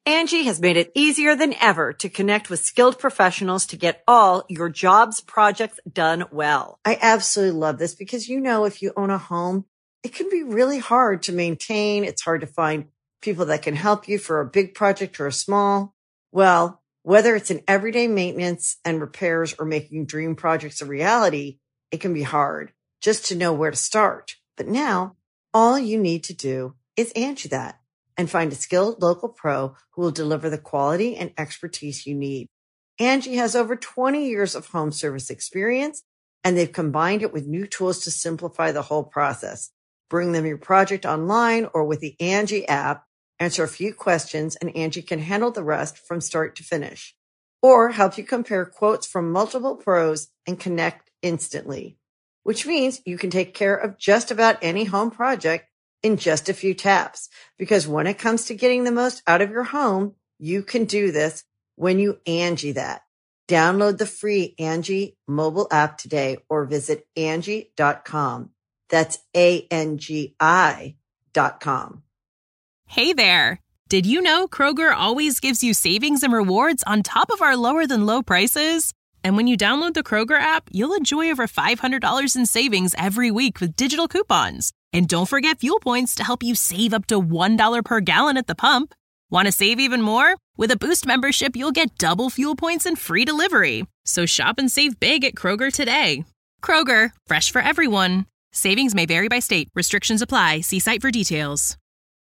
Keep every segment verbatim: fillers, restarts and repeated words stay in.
Angie has made it easier than ever to connect with skilled professionals to get all your jobs projects done well. I absolutely love this because, you know, if you own a home, it can be really hard to maintain. It's hard to find people that can help you for a big project or a small. Well, whether it's in everyday maintenance and repairs or making dream projects a reality, it can be hard just to know where to start. But now all you need to do is Angie that and find a skilled local pro who will deliver the quality and expertise you need. Angie has over twenty years of home service experience, and they've combined it with new tools to simplify the whole process. Bring them your project online or with the Angie app, answer a few questions, and Angie can handle the rest from start to finish. Or help you compare quotes from multiple pros and connect instantly, which means you can take care of just about any home project in just a few taps. Because when it comes to getting the most out of your home, you can do this when you Angie that. Download the free Angie mobile app today or visit Angie dot com. That's A N G I dot com. Hey there. Did you know Kroger always gives you savings and rewards on top of our lower than low prices? And when you download the Kroger app, you'll enjoy over five hundred dollars in savings every week with digital coupons. And don't forget fuel points to help you save up to one dollar per gallon at the pump. Want to save even more? With a Boost membership, you'll get double fuel points and free delivery. So shop and save big at Kroger today. Kroger, fresh for everyone. Savings may vary by state. Restrictions apply. See site for details.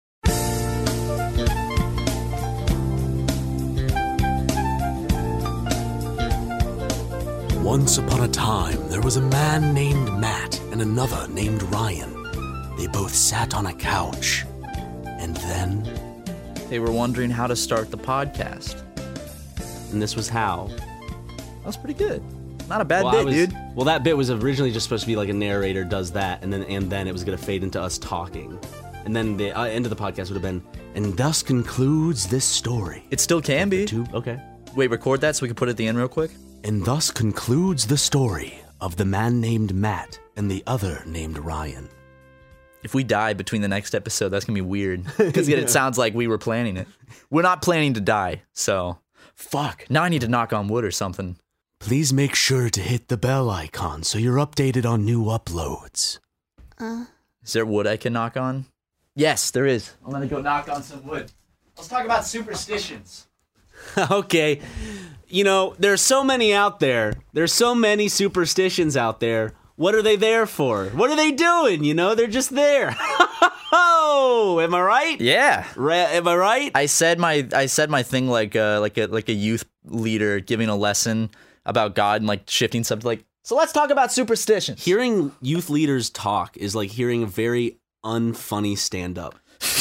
Once upon a time, there was a man named Matt and another named Ryan. They both sat on a couch, and then they were wondering how to start the podcast. And this was how. That was pretty good. Not a bad well, bit, was, dude. Well, that bit was originally just supposed to be like a narrator does that, and then and then it was going to fade into us talking. And then the uh, end of the podcast would have been, and thus concludes this story. It still can be. Two, okay. Wait, record that so we can put it at the end real quick? And thus concludes the story of the man named Matt and the other named Ryan. If we die between the next episode, that's going to be weird. Because yeah. It sounds like we were planning it. We're not planning to die, so fuck. Now I need to knock on wood or something. Please make sure to hit the bell icon so you're updated on new uploads. Uh. Is there wood I can knock on? Yes, there is. I'm going to go knock on some wood. Let's talk about superstitions. Okay. You know, there's so many out there. There's so many superstitions out there. What are they there for? What are they doing? You know, they're just there. Oh, am I right? Yeah. Ra- am I right? I said my I said my thing like uh, like a like a youth leader giving a lesson about God and like shifting subject. Like, so let's talk about superstitions. Hearing youth leaders talk is like hearing a very unfunny stand-up.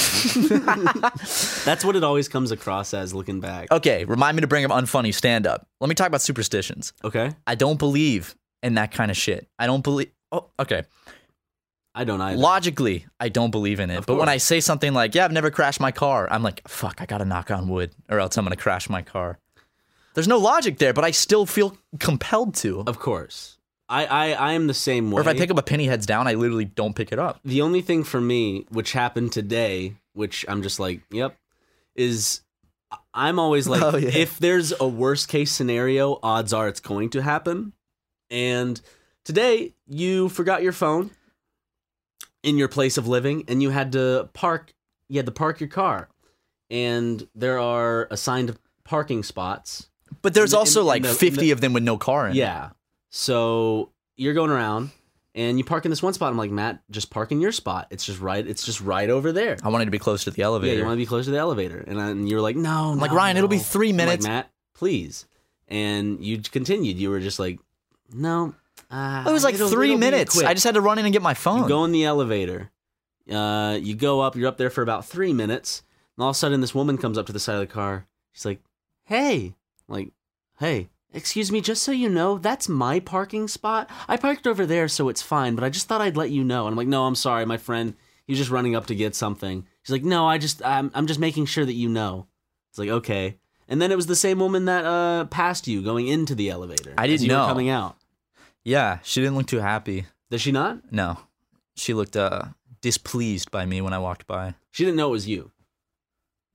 That's what it always comes across as looking back. Okay, remind me to bring up unfunny stand-up. Let me talk about superstitions. Okay. I don't believe in that kind of shit. I don't believe... Oh, okay. I don't either. Logically, I don't believe in it. Of but course. when I say something like, yeah, I've never crashed my car, I'm like, fuck, I gotta knock on wood or else I'm gonna crash my car. There's no logic there, but I still feel compelled to. Of course. I, I, I am the same way. Or if I pick up a penny heads down, I literally don't pick it up. The only thing for me, which happened today, which I'm just like, yep, is I'm always like, Oh, yeah. if there's a worst case scenario, odds are it's going to happen. And today, you forgot your phone in your place of living, and you had to park, you had to park your car. And there are assigned parking spots. But there's in- also in like the- fifty the- of them with no car in. Yeah. So you're going around and you park in this one spot. I'm like, Matt, just park in your spot. It's just right. It's just right over there. I wanted to be close to the elevator. Yeah, you want to be close to the elevator. And, I, and you're like, no, I'm no, like, Ryan, no. it'll be three I'm minutes. like, Matt, please. And you continued. You were just like, no. Uh, It was like it'll- three it'll be minutes. quick. I just had to run in and get my phone. You go in the elevator. Uh, you go up. You're up there for about three minutes. And all of a sudden, this woman comes up to the side of the car. She's like, hey. I'm like, hey. Excuse me, just so you know, that's my parking spot. I parked over there, so it's fine, but I just thought I'd let you know. And I'm like, no, I'm sorry, my friend. He was just running up to get something. She's like, no, I just, I'm, I'm just making sure that you know. It's like, okay. And then it was the same woman that uh, passed you going into the elevator. I didn't as you know. were coming out. Yeah, she didn't look too happy. Does she not? No. She looked uh, displeased by me when I walked by. She didn't know it was you.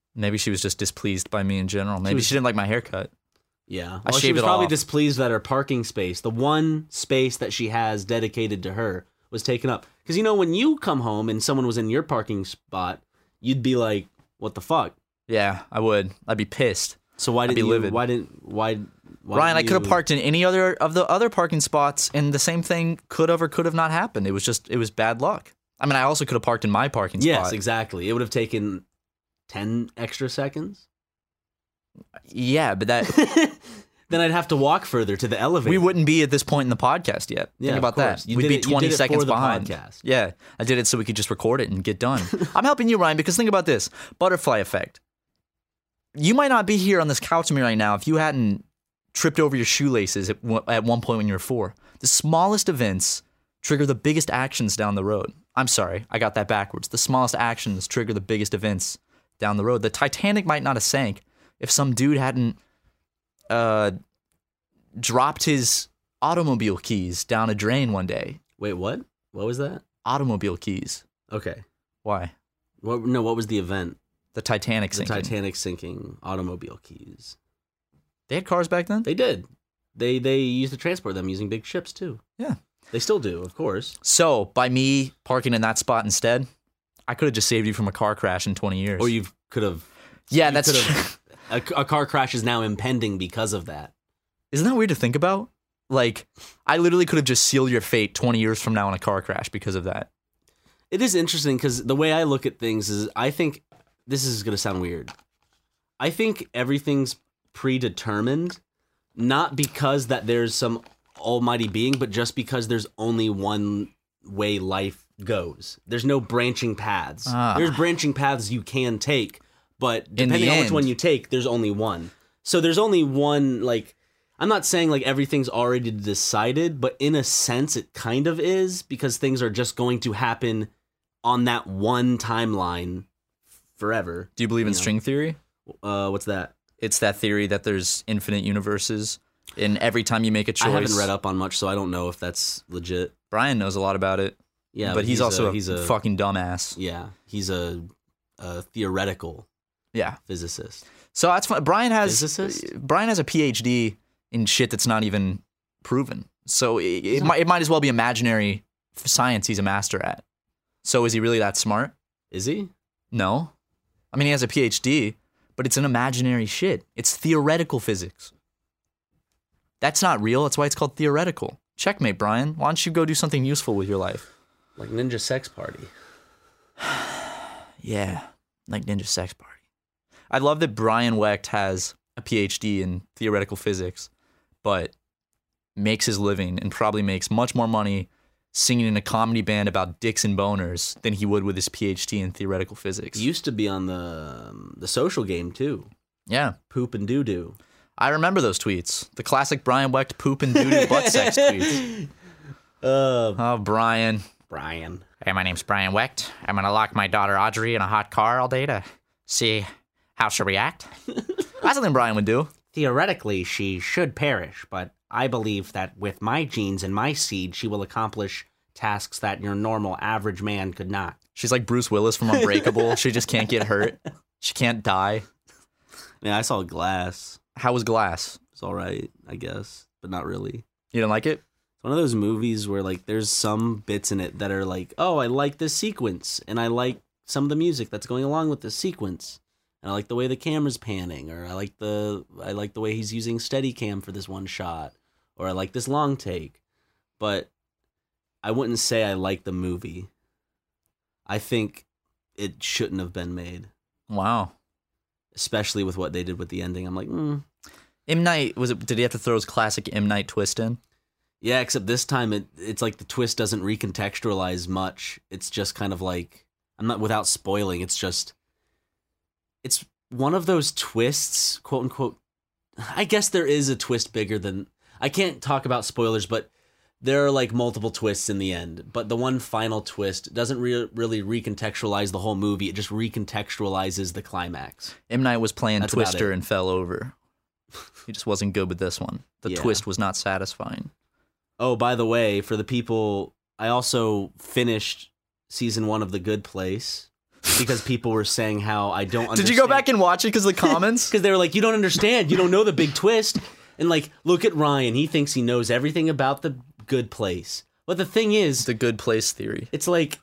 Maybe she was just displeased by me in general. Maybe she, was- she didn't like my haircut. Yeah. I Well, she shaved was it probably off. displeased that her parking space, the one space that she has dedicated to her, was taken up. Because, you know, when you come home and someone was in your parking spot, you'd be like, what the fuck? Yeah, I would. I'd be pissed. So why I'd be didn't you, livid. why didn't, why, why Ryan, I didn't could have you- parked in any other of the other parking spots, and the same thing could have or could have not happened. It was just, it was bad luck. I mean, I also could have parked in my parking Yes, spot. exactly. It would have taken ten extra seconds. Yeah, but that Then I'd have to walk further to the elevator. we wouldn't be at this point in the podcast yet. Yeah, Think of about that. course. You We'd did be it- you twenty did it for seconds the behind. podcast. Yeah, I did it so we could just record it and get done. I'm helping you, Ryan, because think about this butterfly effect. You might not be here on this couch with me right now if you hadn't tripped over your shoelaces at, one- at one point when you were four. The smallest events trigger the biggest actions down the road. I'm sorry, I got that backwards. The smallest actions trigger the biggest events down the road. The Titanic might not have sank if some dude hadn't uh, dropped his automobile keys down a drain one day. Wait, what? What was that? Automobile keys. Okay. Why? What, no, what was the event? The Titanic The sinking. Titanic sinking, automobile keys. They had cars back then? They did. They they used to transport them using big ships too. Yeah. They still do, of course. So, by me parking in that spot instead, I could have just saved you from a car crash in twenty years. Or you could have. Yeah, you that's could true. have- a, a car crash is now impending because of that. Isn't that weird to think about? Like, I literally could have just sealed your fate twenty years from now in a car crash because of that. It is interesting because the way I look at things is, I think this is going to sound weird. I think everything's predetermined, not because that there's some almighty being, but just because there's only one way life goes. There's no branching paths. Ah. There's branching paths you can take, but In the depending on which end. one you take, there's only one. So there's only one, like, I'm not saying like everything's already decided, but in a sense it kind of is, because things are just going to happen on that one timeline forever. Do you believe in You know. string theory? Uh, what's that? It's that theory that there's infinite universes, and every time you make a choice. I haven't read up on much, so I don't know if that's legit. Brian knows a lot about it. Yeah, but he's, also a, a, he's a fucking dumbass. yeah, he's a, a theoretical Yeah. physicist. So that's fun. Brian has Physicist? Brian has a P H D in shit that's not even proven. So it, it might it might as well be imaginary science he's a master at. So is he really that smart? Is he? No. I mean, he has a P H D, but it's an imaginary shit. It's theoretical physics. That's not real. That's why it's called theoretical. Checkmate, Brian. Why don't you go do something useful with your life? Like Ninja Sex Party. Yeah, like Ninja Sex Party. I love that Brian Wecht has a P H D in theoretical physics, but makes his living and probably makes much more money singing in a comedy band about dicks and boners than he would with his P H D in theoretical physics. He used to be on the um, the social game too. Yeah, Poop and doo doo. I remember those tweets. The classic Brian Wecht poop and doo-doo butt sex tweets. Uh, Oh, Brian. Brian. Hey, my name's Brian Wecht. I'm gonna lock my daughter Audrey in a hot car all day to see how she'll react. That's something Brian would do. Theoretically, she should perish, but I believe that with my genes and my seed, she will accomplish tasks that your normal average man could not. She's like Bruce Willis from Unbreakable. She just can't get hurt. She can't die. Yeah, I saw Glass. How was Glass? It's all right, I guess, but not really. You didn't like it? It's one of those movies where like there's some bits in it that are like, oh, I like this sequence, and I like some of the music that's going along with this sequence, and I like the way the camera's panning, or I like the I like the way he's using Steadicam for this one shot, or I like this long take, but I wouldn't say I like the movie. I think it shouldn't have been made, Wow. especially with what they did with the ending. I'm like, mm. M. Night, was it? Did he have to throw his classic M. Night twist in? Yeah, except this time it it's like the twist doesn't recontextualize much. It's just kind of like, I'm not, without spoiling, it's just, it's one of those twists, quote unquote. I guess there is a twist bigger than, I can't talk about spoilers, but there are like multiple twists in the end. But the one final twist doesn't re- really recontextualize the whole movie. It just recontextualizes the climax. M. Night was playing That's about Twister it. and fell over. He just wasn't good with this one. The Yeah. twist was not satisfying. Oh, by the way, for the people, I also finished season one of The Good Place. because people were saying how I don't understand. Did you go back and watch it because of the comments? Because they were like, you don't understand. You don't know the big twist. And like, look at Ryan. He thinks he knows everything about The Good Place. But the thing is, The Good Place theory. it's like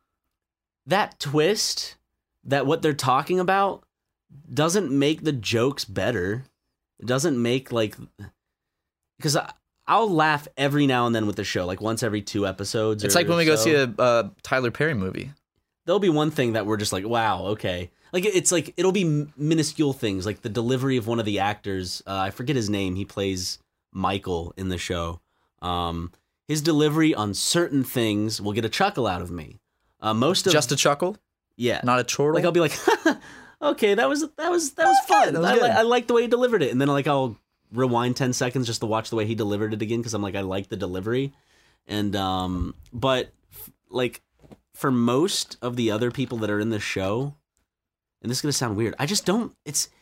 that twist, that what they're talking about doesn't make the jokes better. It doesn't make like, because I'll laugh every now and then with the show, like once every two episodes. It's or like when we go so. see a uh, Tyler Perry movie. There'll be one thing that we're just like, wow, okay. Like it's like it'll be minuscule things, like the delivery of one of the actors. Uh, I forget his name. He plays Michael in the show. Um, his delivery on certain things will get a chuckle out of me. Uh, most of Just a chuckle, yeah, not a chortle. like I'll be like, okay, that was that was that was fun. that was I, good. li- I like the way he delivered it, and then like I'll rewind ten seconds just to watch the way he delivered it again because I'm like I like the delivery, and um, but f- like for most of the other people that are in the show, and this is gonna sound weird, I just don't. It's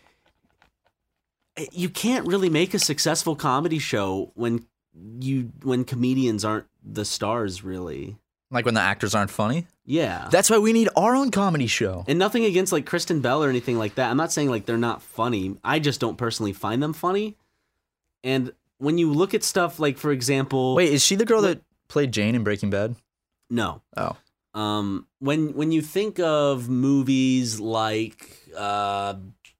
you can't really make a successful comedy show when you when comedians aren't the stars really. Like when the actors aren't funny. Yeah. That's why we need our own comedy show. And nothing against like Kristen Bell or anything like that. I'm not saying like they're not funny. I just don't personally find them funny. And when you look at stuff like, for example, Wait, is she the girl that played Jane in Breaking Bad? no. Oh. Um, when when you think of movies like uh,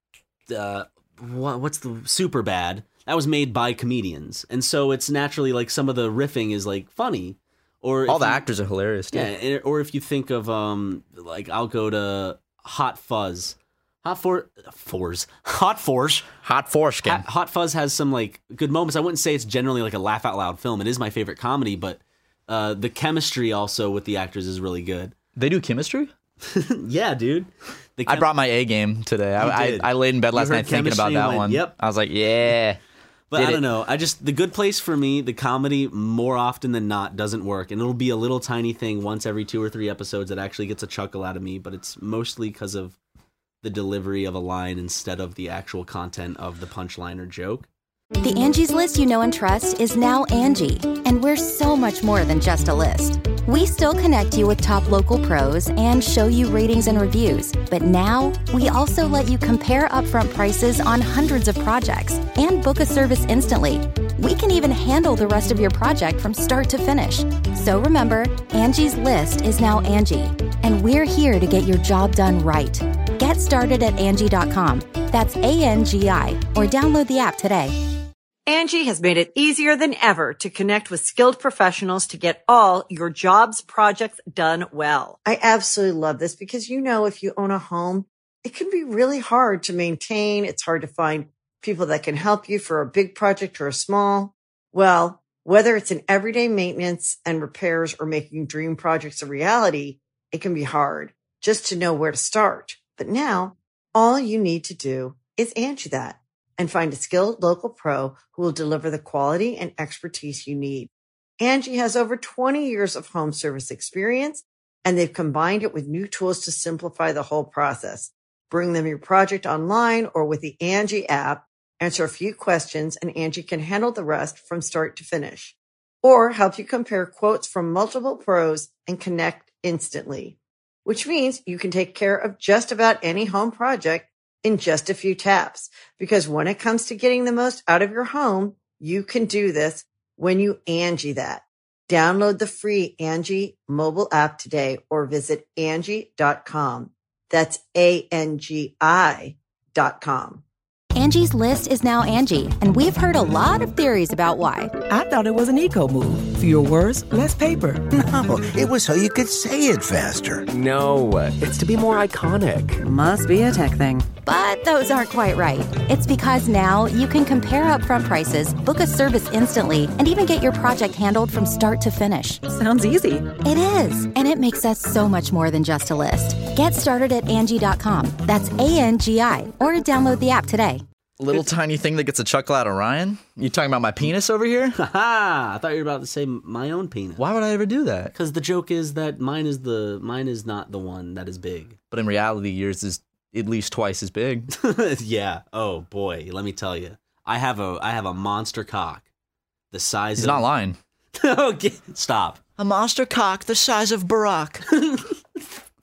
uh, what, what's the Superbad? That was made by comedians, and so it's naturally like some of the riffing is like funny. Or All if the you- actors are hilarious, too. Yeah, or if you think of um, like I'll go to Hot Fuzz, Hot For Fours, Hot Fours, Hot foreskin. Hot, Hot Fuzz has some like good moments. I wouldn't say it's generally like a laugh out loud film. It is my favorite comedy, but uh, the chemistry also with the actors is really good. They do chemistry? Yeah, dude. The I chem- brought my A game today. You I, I did. I laid in bed You last heard night thinking about chemistry that and went, one. yep. I was like, yeah. But Did I don't it. know. I just the Good Place for me, the comedy more often than not doesn't work, and it'll be a little tiny thing once every two or three episodes that actually gets a chuckle out of me. But it's mostly because of the delivery of a line instead of the actual content of the punchline or joke. The Angie's List you know and trust is now Angie, and we're so much more than just a list. We still connect you with top local pros and show you ratings and reviews, but now we also let you compare upfront prices on hundreds of projects and book a service instantly. We can even handle the rest of your project from start to finish. So remember, Angie's List is now Angie, and we're here to get your job done right. Get started at Angie dot com. That's A N G I, or download the app today. Angie has made it easier than ever to connect with skilled professionals to get all your jobs projects done well. I absolutely love this because, you know, if you own a home, it can be really hard to maintain. It's hard to find people that can help you for a big project or a small. Well, whether it's in everyday maintenance and repairs or making dream projects a reality, it can be hard just to know where to start. But now all you need to do is Angie that and find a skilled local pro who will deliver the quality and expertise you need. Angie has over twenty years of home service experience, and they've combined it with new tools to simplify the whole process. Bring them your project online or with the Angie app, answer a few questions, and Angie can handle the rest from start to finish. Or help you compare quotes from multiple pros and connect instantly, which means you can take care of just about any home project in just a few taps. Because when it comes to getting the most out of your home, you can do this when you Angie that. Download the free Angie mobile app today or visit Angie dot com. That's A N G I dot com. Angie's List is now Angie, and we've heard a lot of theories about why. I thought it was an eco move. Fewer words, less paper. No, it was so you could say it faster. No, it's to be more iconic. Must be a tech thing. But those aren't quite right. It's because now you can compare upfront prices, book a service instantly, and even get your project handled from start to finish. Sounds easy. It is, and it makes us so much more than just a list. Get started at Angie dot com. That's A N G I, or download the app today. Little tiny thing that gets a chuckle out of Ryan? You talking about my penis over here? Haha! I thought you were about to say my own penis. Why would I ever do that? Because the joke is that mine is the mine is not the one that is big. But in reality, yours is at least twice as big. Yeah. Oh boy, let me tell you, I have a I have a monster cock, the size. He's of... not lying. Okay, stop. A monster cock the size of Barack.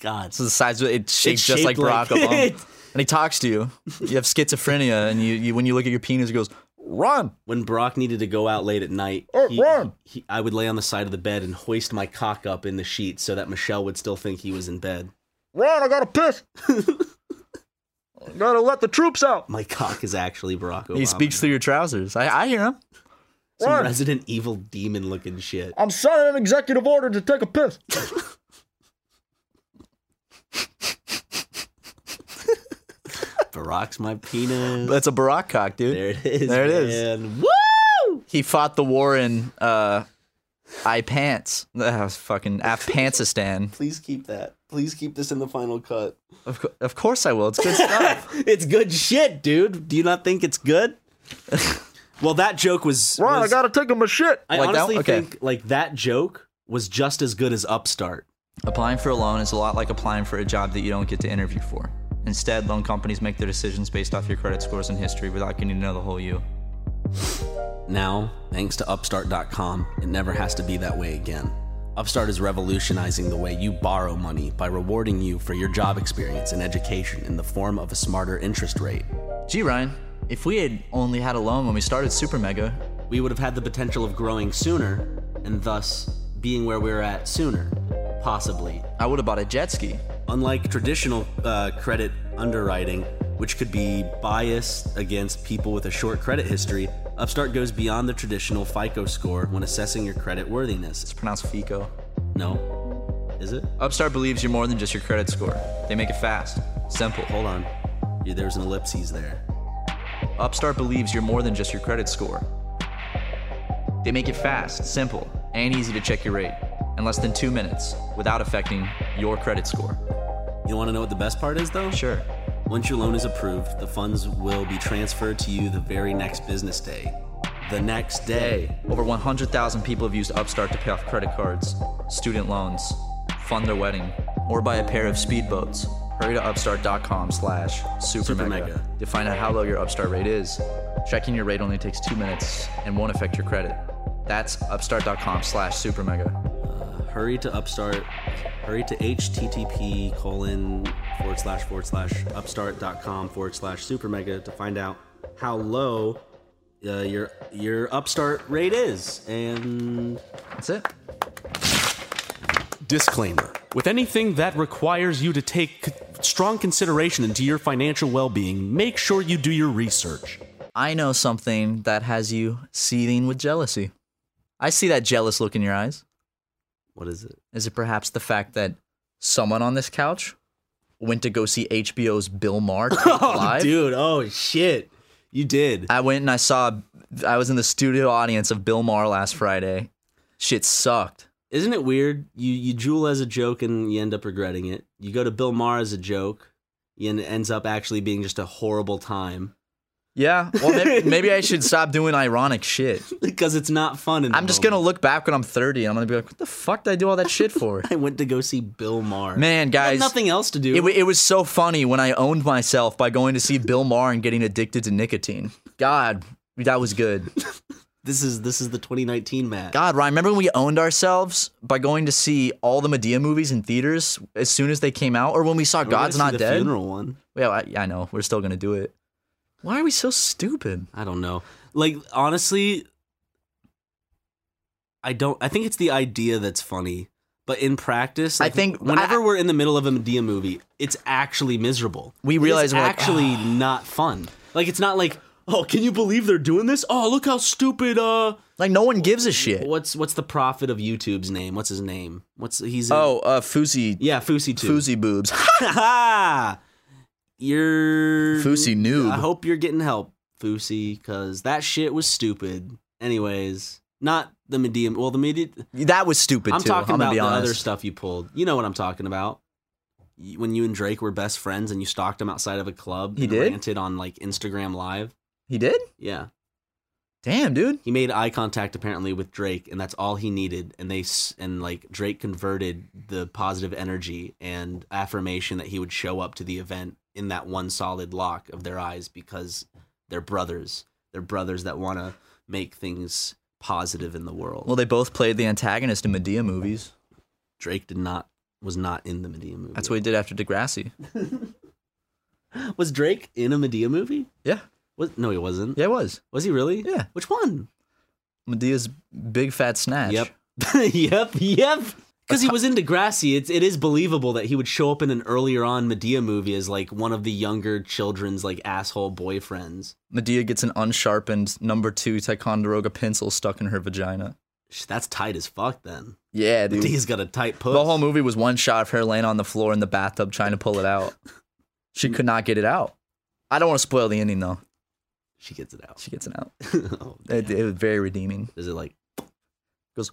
God. So the size of it, it shapes It's just like shaped Barack like- Obama. And he talks to you. You have schizophrenia, and you, you when you look at your penis, it goes, run. When Brock needed to go out late at night, Oh, he, run. he, I would lay on the side of the bed and hoist my cock up in the sheets so that Michelle would still think he was in bed. Run, I gotta piss. I gotta let the troops out. My cock is actually Barack Obama. He speaks through your trousers. I, I hear him. Some Run. Resident Evil demon looking shit. I'm signing an executive order to take a piss. Barack's my penis. That's a Barack cock, dude. There it is. There it is. man. Woo! He fought the war in uh, I pants. Uh, fucking Afghanistan. Please keep that. Please keep this in the final cut. Of, co- of course I will. It's good stuff. It's good shit, dude. Do you not think it's good? Well, that joke was. Ron, was- I gotta take him a shit. I Like that? honestly Okay. think like that joke was just as good as Upstart. Applying for a loan is a lot like applying for a job that you don't get to interview for. Instead, loan companies make their decisions based off your credit scores and history without getting to know the whole you. Now, thanks to Upstart dot com, it never has to be that way again. Upstart is revolutionizing the way you borrow money by rewarding you for your job experience and education in the form of a smarter interest rate. Gee, Ryan, if we had only had a loan when we started Super Mega, We would have had the potential of growing sooner and thus being where we're at sooner, possibly. I would have bought a jet ski. Unlike traditional uh, credit underwriting, which could be biased against people with a short credit history, Upstart goes beyond the traditional FICO score when assessing your credit worthiness. It's pronounced FICO. No? Is it? Upstart believes you're more than just your credit score. They make it fast, simple. Hold on. Yeah, there's an ellipses there. Upstart believes you're more than just your credit score. They make it fast, simple, and easy to check your rate in less than two minutes without affecting your credit score. You want to know what the best part is, though? Sure. Once your loan is approved, the funds will be transferred to you the very next business day. The next day. Over one hundred thousand people have used Upstart to pay off credit cards, student loans, fund their wedding, or buy a pair of speedboats. Hurry to upstart.com slash super mega to find out how low your Upstart rate is. Checking your rate only takes two minutes and won't affect your credit. That's upstart.com slash super mega. Uh, hurry to Upstart. Hurry to http colon forward slash forward slash upstart.com forward slash super mega to find out how low uh, your your Upstart rate is. And that's it. Disclaimer. With anything that requires you to take strong consideration into your financial well-being, make sure you do your research. I know something that has you seething with jealousy. I see that jealous look in your eyes. What is it? Is it perhaps the fact that someone on this couch went to go see H B O's Bill Maher take Oh, live? dude. Oh, shit. You did. I went and I saw, I was in the studio audience of Bill Maher last Friday. Shit sucked. Isn't it weird? You you drool as a joke and you end up regretting it. You go to Bill Maher as a joke, and it ends up actually being just a horrible time. Yeah, well, maybe, maybe I should stop doing ironic shit. Because it's not fun. In the I'm just moment. going to look back when I'm thirty and I'm going to be like, what the fuck did I do all that shit for? I went to go see Bill Maher. Man, I had guys. nothing else to do. It, w- it was so funny when I owned myself by going to see Bill Maher and getting addicted to nicotine. God, that was good. This is this is the twenty nineteen Matt. God, Ryan, remember when we owned ourselves by going to see all the Medea movies in theaters as soon as they came out? Or when we saw We're gonna God's see Not the Dead? funeral one. Yeah, I, I know. We're still going to do it. Why are we so stupid? I don't know. Like, honestly, I don't. I think it's the idea that's funny. But in practice, like, I think- whenever I- we're in the middle of a Medea movie, it's actually miserable. We realize it's we're like, actually not fun. Like, it's not like, oh, can you believe they're doing this? Oh, look how stupid. Uh, Like, no one gives a shit. what's what's the prophet of YouTube's name? What's his name? What's he's in, Oh, uh, Fousey. yeah, Fousey too. Fousey boobs. You're Fousey noob. I hope you're getting help, Fousey, because that shit was stupid. Anyways, not the Medea. Well, the Medea. That was stupid, I'm too. talking I'm gonna about be the honest. other stuff you pulled. You know what I'm talking about. You- When you and Drake were best friends and you stalked him outside of a club. He and did? ranted on like Instagram Live. He did? Yeah. Damn, dude. He made eye contact apparently with Drake, and that's all he needed. And they s- and like Drake converted the positive energy and affirmation that he would show up to the event in that one solid lock of their eyes because they're brothers. They're brothers that want to make things positive in the world. Well, they both played the antagonist in Medea movies. Drake did not was not in the Medea movie. That's what he did after Degrassi. Was Drake in a Medea movie? Yeah. Was, no, he wasn't. Yeah, it was. Was he really? Yeah. Which one? Medea's Big Fat Snatch. Yep. yep, yep. Because he was in Degrassi, it's, it is believable that he would show up in an earlier on Medea movie as like one of the younger children's like asshole boyfriends. Medea gets an unsharpened number two Ticonderoga pencil stuck in her vagina. That's tight as fuck then. Yeah, dude. Medea's got a tight puss. The whole movie was one shot of her laying on the floor in the bathtub trying to pull it out. She could not get it out. I don't want to spoil the ending though. She gets it out. She gets it out. oh, it, it was very redeeming. Is it like goes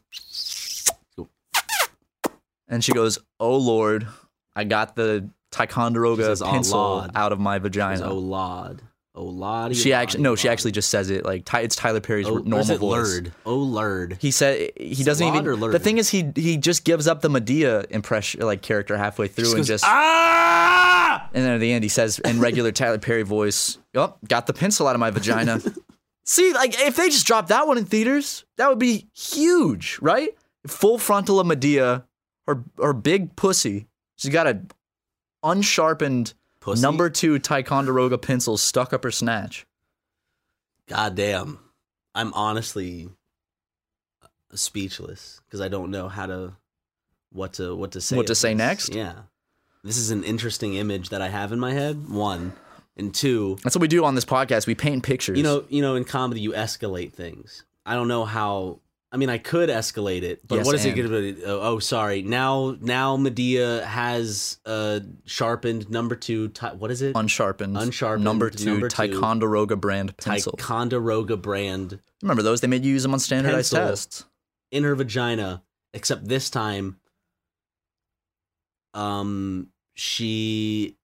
and she goes, "Oh Lord, I got the Ticonderoga says, pencil oh, out of my Says, vagina." oh Lord. Oh Lord. She actually no, she actually just says it like it's Tyler Perry's oh, normal is it voice. Lurd? Oh Lurd. He said he doesn't Lord even. or Lurd? The thing is, he he just gives up the Medea impression like character halfway through Just and goes, just ah! and then at the end he says in regular Tyler Perry voice, "Oh, got the pencil out of my vagina." See, like if they just dropped that one in theaters, that would be huge, right? Full frontal of Medea, her her big pussy. She's got a unsharpened Pussy? number two Ticonderoga pencil stuck up her snatch. God damn. I'm honestly speechless because I don't know how to what to what to say. What to of say this. next? Yeah. This is an interesting image that I have in my head. One. And two, That's what we do on this podcast. We paint pictures. you know, you know, in comedy you escalate things. I don't know how I mean I could escalate it, but Yes, what is and. it gonna be? Oh, oh sorry. Now now Medea has a sharpened number two ti- what is it? unsharpened, Unsharpened number two number two Ticonderoga brand pencil. Ticonderoga brand Remember those? They made you use them on standardized Pencil. tests. in her vagina, except this time um she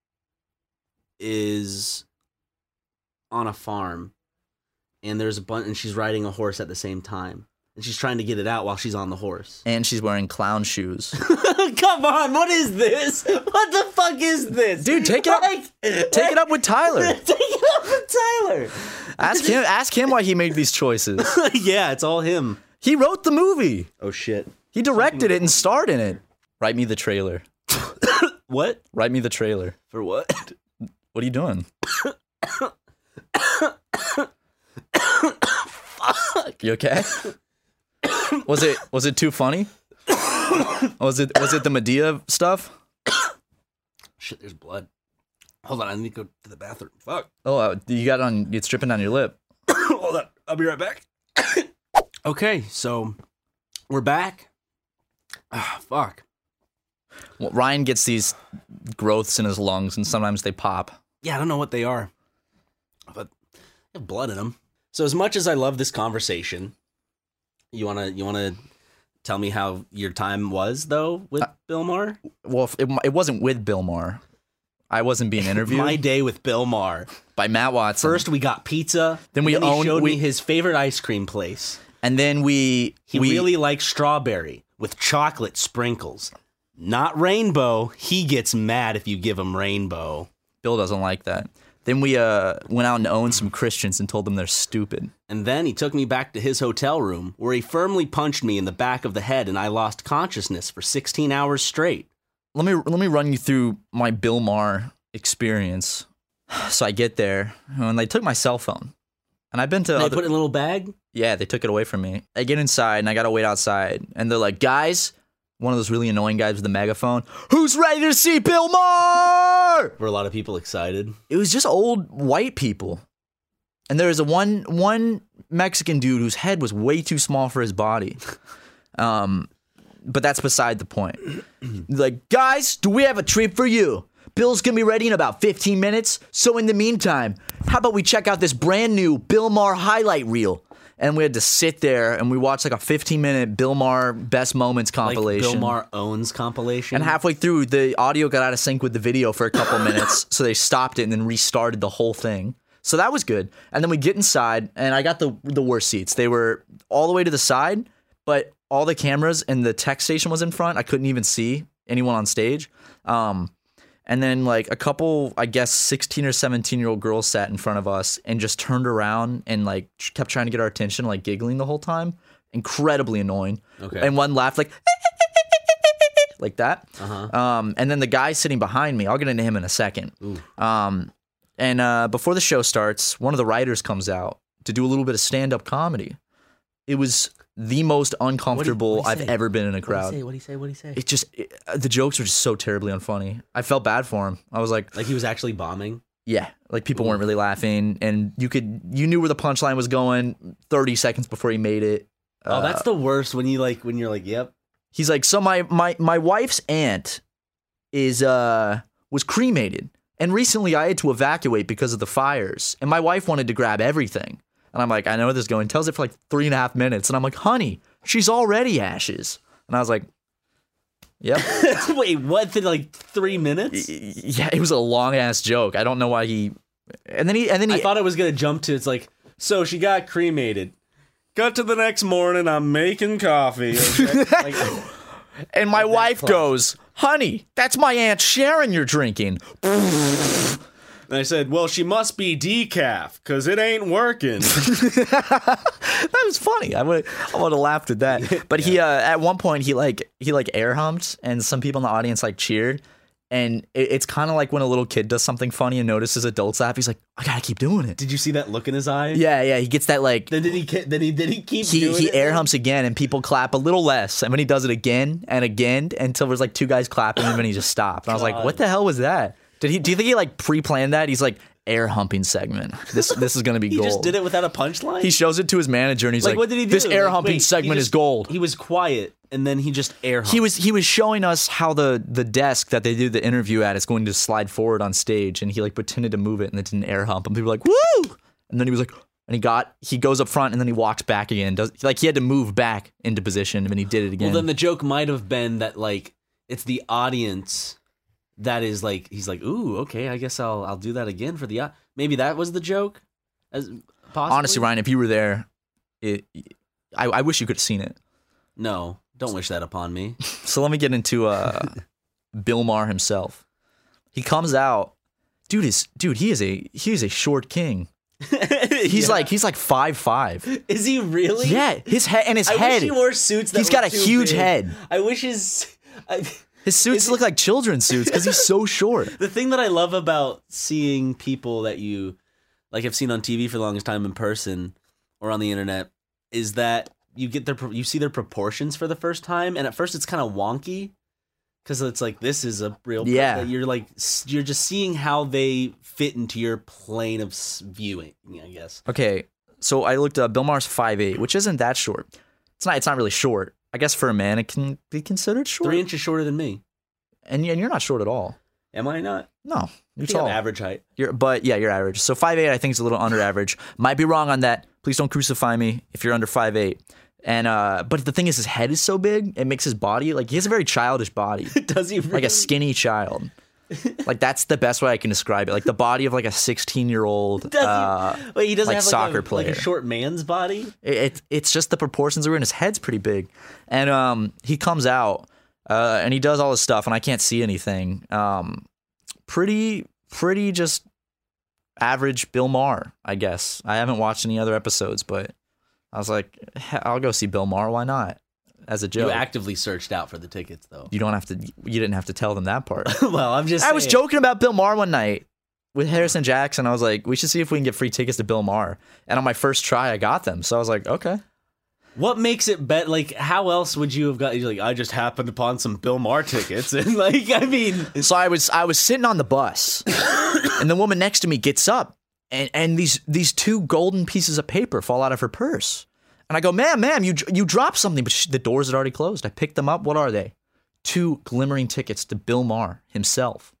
is on a farm and there's a bunch and she's riding a horse at the same time and she's trying to get it out while she's on the horse. And she's wearing clown shoes. Come on, what is this? What the fuck is this? Dude, take it up. Take it up with Tyler. Take it up with Tyler. Ask him. Ask him why he made these choices. Yeah, it's all him. He wrote the movie. Oh shit. He directed it and starred in it. Write me the trailer. What? Write me the trailer. For what? What are you doing? Fuck. You okay? Was it was it too funny? was it was it the Medea stuff? Shit, there's blood. Hold on, I need to go to the bathroom. Fuck. Oh, uh, you got it on. It's dripping down your lip. Hold on, I'll be right back. Okay, so we're back. Ah, fuck. Well, Ryan gets these growths in his lungs, and sometimes they pop. Yeah, I don't know what they are, but they have blood in them. So as much as I love this conversation, you wanna you wanna tell me how your time was though with uh, Bill Maher? Well, it, it wasn't with Bill Maher. I wasn't being interviewed. My day with Bill Maher. By Matt Watson. First, we got pizza. Then we and then he owned- showed we- me his favorite ice cream place. and then we He we, really likes strawberry with chocolate sprinkles. Not rainbow. He gets mad if you give him rainbow. Bill doesn't like that. Then we uh went out and owned some Christians and told them they're stupid. And then he took me back to his hotel room where he firmly punched me in the back of the head and I lost consciousness for sixteen hours straight. Let me let me run you through my Bill Maher experience. So I get there and they took my cell phone. And I've been to They other, put it in a little bag? yeah, they took it away from me. I get inside and I gotta wait outside, and they're like, guys, one of those really annoying guys with a megaphone, who's ready to see Bill Maher? Were a lot of people excited? It was just old white people. And there was a one one Mexican dude whose head was way too small for his body. Um, but that's beside the point. Like, guys, do we have a treat for you? Bill's gonna be ready in about fifteen minutes. So in the meantime, how about we check out this brand new Bill Maher highlight reel? And we had to sit there and we watched like a fifteen minute Bill Maher best moments compilation. Like Bill Maher owns compilation? And halfway through, the audio got out of sync with the video for a couple minutes, so they stopped it and then restarted the whole thing. So that was good. And then we get inside, and I got the the worst seats. They were all the way to the side, but all the cameras and the tech station was in front. I couldn't even see anyone on stage. Um, and then like a couple, I guess, sixteen or seventeen year old girls sat in front of us and just turned around and like kept trying to get our attention, like giggling the whole time. Incredibly annoying. Okay. And one laughed like, like that. Uh-huh. Um, and then the guy sitting behind me, I'll get into him in a second. Um, and uh, before the show starts, one of the writers comes out to do a little bit of stand-up comedy. It was the most uncomfortable What'd he- what'd he I've say? ever been in a What'd crowd. he say? What'd he say? What'd he say? It just it, the jokes were just so terribly unfunny. I felt bad for him. I was like, Like he was actually bombing. yeah, like people weren't really laughing, and you could you knew where the punchline was going thirty seconds before he made it. Oh, that's the worst when you like when you're like, yep. He's like, so my my my wife's aunt is uh was cremated, and recently I had to evacuate because of the fires, and my wife wanted to grab everything, and I'm like, I know where this is going. Tells it for like three and a half minutes, and I'm like, honey, she's already ashes, and I was like, yep. Wait, what? For like three minutes? Yeah, it was a long ass joke. I don't know why he, and then he and then he. I thought it was gonna jump to it's like, so she got cremated. Got to the next morning, I'm making coffee. Like, and my like wife close. goes, honey, that's my Aunt Sharon you're drinking. and I said, well, she must be decaf, because it ain't working. That was funny. I would I would have laughed at that. But he uh, at one point he like he like air humped, and some people in the audience like cheered. And it, it's kind of like when a little kid does something funny and notices adults laugh. He's like, I gotta keep doing it. Did you see that look in his eye? Yeah, yeah. He gets that like. Then did he? ke- Then he did he keep He doing he it? air humps again, and people clap a little less. And when he does it again and again until there's like two guys clapping, and then he just stopped. And I was like, what the hell was that? Did he? Do you think he like pre-planned that? He's like, air humping segment. This this is gonna be He gold. just did it without a punchline. He shows it to his manager, and he's like, what did he do? This air Like, humping wait, he segment just- is gold. He was quiet, and then he just air humped. He was he was showing us how the the desk that they did the interview at is going to slide forward on stage, and he like pretended to move it and it didn't air hump, and people were like, woo! And then he was like, and he got he goes up front and then he walks back again. Does like he had to move back into position, and then he did it again. Well, then the joke might have been that like it's the audience that is like he's like, ooh, okay, I guess I'll I'll do that again for the au-" maybe that was the joke. As possibly? Honestly, Ryan, if you were there, it I, I wish you could have seen it. No, don't wish that upon me. So let me get into uh, Bill Maher himself. He comes out, dude is dude. He is a he is a short king. He's Yeah. like he's like five five. Is he really? Yeah, his head and his I head. wish he wore suits. That He's were got a too huge big. head. I wish his. I, His suits look like children's suits because he's so short. The thing that I love about seeing people that you like have seen on T V for the longest time in person or on the internet is that you get their pro- you see their proportions for the first time, and at first it's kind of wonky because it's like this is a real per- Yeah. that you're like s- you're just seeing how they fit into your plane of s- viewing, I guess. Okay, so I looked up Bill Maher's five eight, which isn't that short. It's not. It's not really short. I guess for a man, it can be considered short. Three inches shorter than me. and y- and you're not short at all. Am I not? No, I you're think I'm tall. average height. You're, but yeah, you're average. So five eight, I think is a little under average. Might be wrong on that. Please don't crucify me if you're under five eight. And uh, but the thing is, his head is so big, it makes his body like he has a very childish body, Does he really? like a skinny child. Like that's the best way I can describe it. Like the body of like a sixteen year old. Does he- Uh, Wait, he doesn't like have like soccer a, player. like a short man's body? it, it it's just the proportions are in. His head's pretty big, and um, he comes out uh, and he does all this stuff, and I can't see anything. Um, pretty pretty just average Bill Maher, I guess. I haven't watched any other episodes, but I was like, "Heh, I'll go see Bill Maher. Why not? As a joke. You actively searched out for the tickets, though. You don't have to. You didn't have to tell them that part. Well, I'm just. I was saying. joking about Bill Maher one night with Harrison Jackson. I was like, we should see if we can get free tickets to Bill Maher. And on my first try, I got them. So I was like, okay. What makes it bet? Like, how else would you have got? You're like, I just happened upon some Bill Maher tickets, and like, I mean, So I was I was sitting on the bus, and the woman next to me gets up, and, and these these two golden pieces of paper fall out of her purse. And I go, ma'am, ma'am, you you dropped something, but sh- the doors had already closed. I picked them up. What are they? Two glimmering tickets to Bill Maher himself.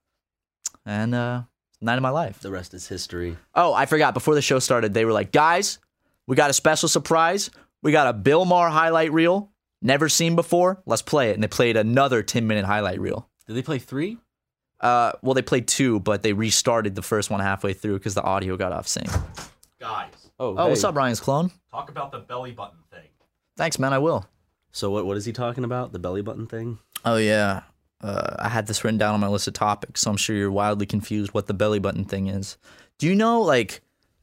And uh, night of my life. the rest is history. Oh, I forgot. Before the show started, they were like, guys, we got a special surprise. We got a Bill Maher highlight reel. Never seen before. Let's play it. And they played another ten-minute highlight reel. Did they play three? Uh, well, they played two, but they restarted the first one halfway through because the audio got off sync. Guys, Oh, Oh, what's up, Ryan's clone? talk about the belly button thing. Thanks, man. I will. So what? What is he talking about? The belly button thing? Oh, yeah. Uh, I had this written down on my list of topics, so I'm sure you're wildly confused what the belly button thing is. Do you know, like,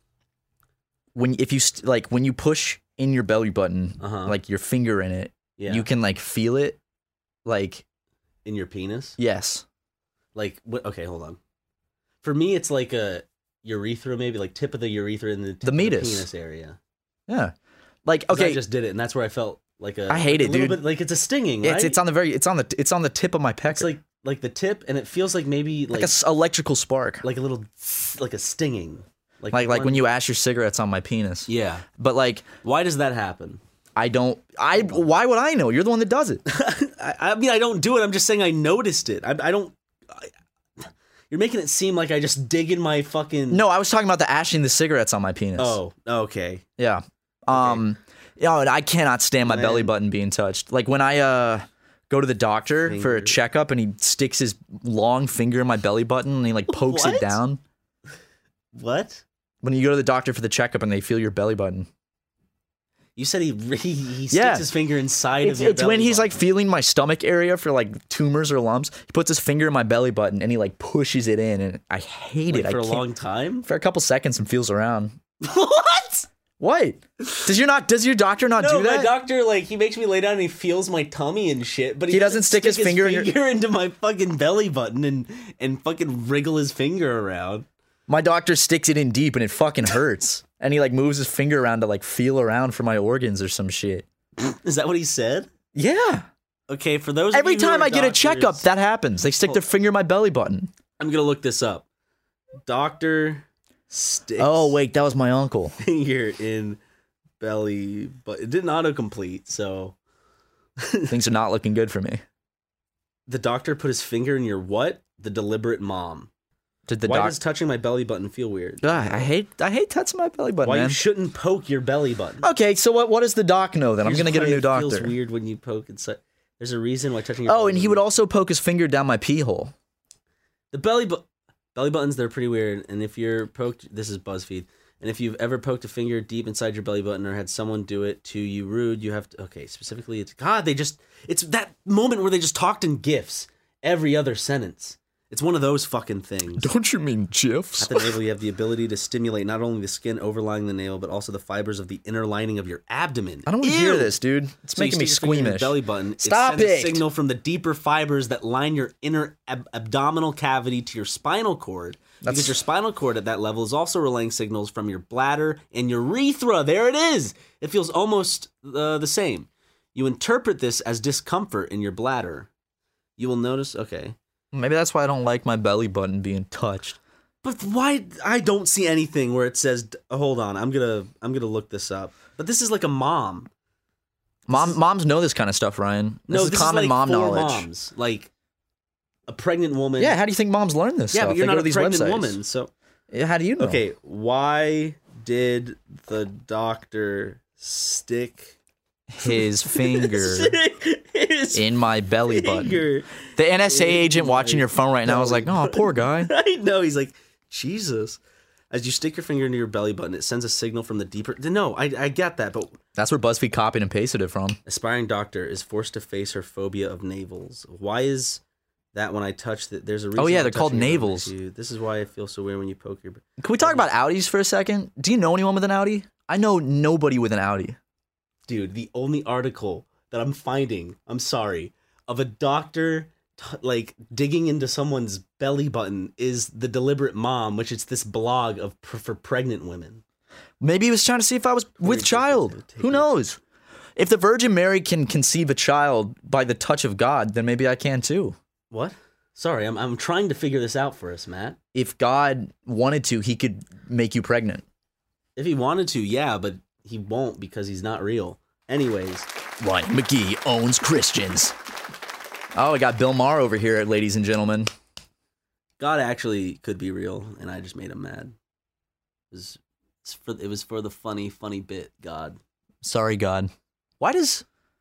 when if you st- like when you push in your belly button, Uh-huh. like your finger in it, Yeah. you can like feel it, like in your penis? Yes. Like, what? Okay, hold on. For me, it's like a urethra, maybe like tip of the urethra in the, tip The of meatus. penis area. Yeah. Like 'Cause okay, I just did it, and that's where I felt like a. I hate like it, a little dude. Bit, like it's a stinging. Right? it's it's on the very it's on the it's on the tip of my pecker. It's like like the tip, and it feels like maybe like like a s- electrical spark. like a little like a stinging. Like Like like one- when you ash your cigarettes on my penis. Yeah. But like Why does that happen? I don't I why would I know? You're the one that does it. I, I mean, I don't do it. I'm just saying I noticed it. I, I don't. I, you're making it seem like I just dig in my fucking. No, I was talking about the ashing the cigarettes on my penis. Oh, okay. Yeah. Um you know, and I cannot stand my Man. belly button being touched. Like when I uh go to the doctor for a Finger. checkup and he sticks his long finger in my belly button and he like pokes What? it down. What? When you go to the doctor for the checkup and they feel your belly button. You said he he, he sticks Yeah. his finger inside It's, of your it's belly when he's button. like feeling my stomach area for like tumors or lumps. He puts his finger in my belly button and he like pushes it in, and I hate Like it. for I a can't- long time. for a couple seconds and feels around. What? What? Does your not? Does your doctor not No, do that? my doctor like he makes me lay down and he feels my tummy and shit, but he, He doesn't stick his finger in your- finger into my fucking belly button and and fucking wriggle his finger around. My doctor sticks it in deep and it fucking hurts. And he like moves his finger around to like feel around for my organs or some shit. Is that what he said? Yeah. Okay, for those of Every you who time are I get a checkup, doctors- that happens. They stick their finger in my belly button. I'm gonna look this up. Doctor sticks Oh wait, that was my uncle. finger in belly, but it didn't autocomplete. So Things are not looking good for me. the doctor put his finger in your what? The deliberate mom. Did the Why doc- does touching my belly button feel weird? Ugh, I hate I hate touching my belly button, Why man. you shouldn't poke your belly button? Okay, so what what does the doc know then? I'm Here's gonna get a why new it doctor. Feels weird when you poke inside. There's a reason why touching your Oh, belly and he button- would also poke his finger down my pee hole. the belly bu- belly buttons. They're pretty weird. And if you're poked, this is BuzzFeed. And if you've ever poked a finger deep inside your belly button or had someone do it to you rude, you have to. Okay, specifically, it's God. They just. It's that moment where they just talked in gifs every other sentence. It's one of those fucking things. Don't you mean GIFs? At the navel, you have the ability to stimulate not only the skin overlying the navel, but also the fibers of the inner lining of your abdomen. I don't want to Ew! hear this, dude. It's So you making me stick your finger in your squeamish. belly button. Stop it. Sends it. a signal from the deeper fibers that line your inner ab- abdominal cavity to your spinal cord. That's- Because your spinal cord at that level is also relaying signals from your bladder and urethra. There it is. It feels almost uh, the same. You interpret this as discomfort in your bladder. You will notice. Okay. Maybe that's why I don't like my belly button being touched. But why? I don't see anything where it says. Hold on, I'm gonna I'm gonna look this up. But this is like a mom. Mom, moms know this kind of stuff, Ryan. This no, is this common is like mom for knowledge. moms, like a pregnant woman. Yeah, how do you think moms learn this yeah, stuff? but you're They go not to a these pregnant websites. woman, so Yeah, how do you know? okay. Why did the doctor stick His finger his in my belly button. finger The N S A in agent my watching your phone right now is like, belly oh, poor guy. I know. He's like, Jesus. As you stick your finger into your belly button, it sends a signal from the deeper. No, I, I get that, but That's where BuzzFeed copied and pasted it from. aspiring doctor is forced to face her phobia of navels. Why is that when I touch that? There's a reason. Oh, yeah, I'm they're called touching your belly, navels. dude. This is why it feels so weird when you poke your. Can we talk about Audis for a second? Do you know anyone with an Audi? I know nobody with an Audi. Dude, the only article that I'm finding, I'm sorry, of a doctor t- like digging into someone's belly button is The Deliberate Mom, which is this blog of pr- for pregnant women. Maybe he was trying to see if I was with child. Who knows? If the Virgin Mary can conceive a child by the touch of God, then maybe I can too. What? Sorry, I'm I'm trying to figure this out for us, Matt. If God wanted to, he could make you pregnant. If he wanted to, yeah, but he won't because he's not real. Anyways, Ryan McGee owns Christians. Oh, I got Bill Maher over here, ladies and gentlemen. God actually could be real, and I just made him mad. It was, it's for, it was for the funny, funny bit, God. Sorry, God. Why does...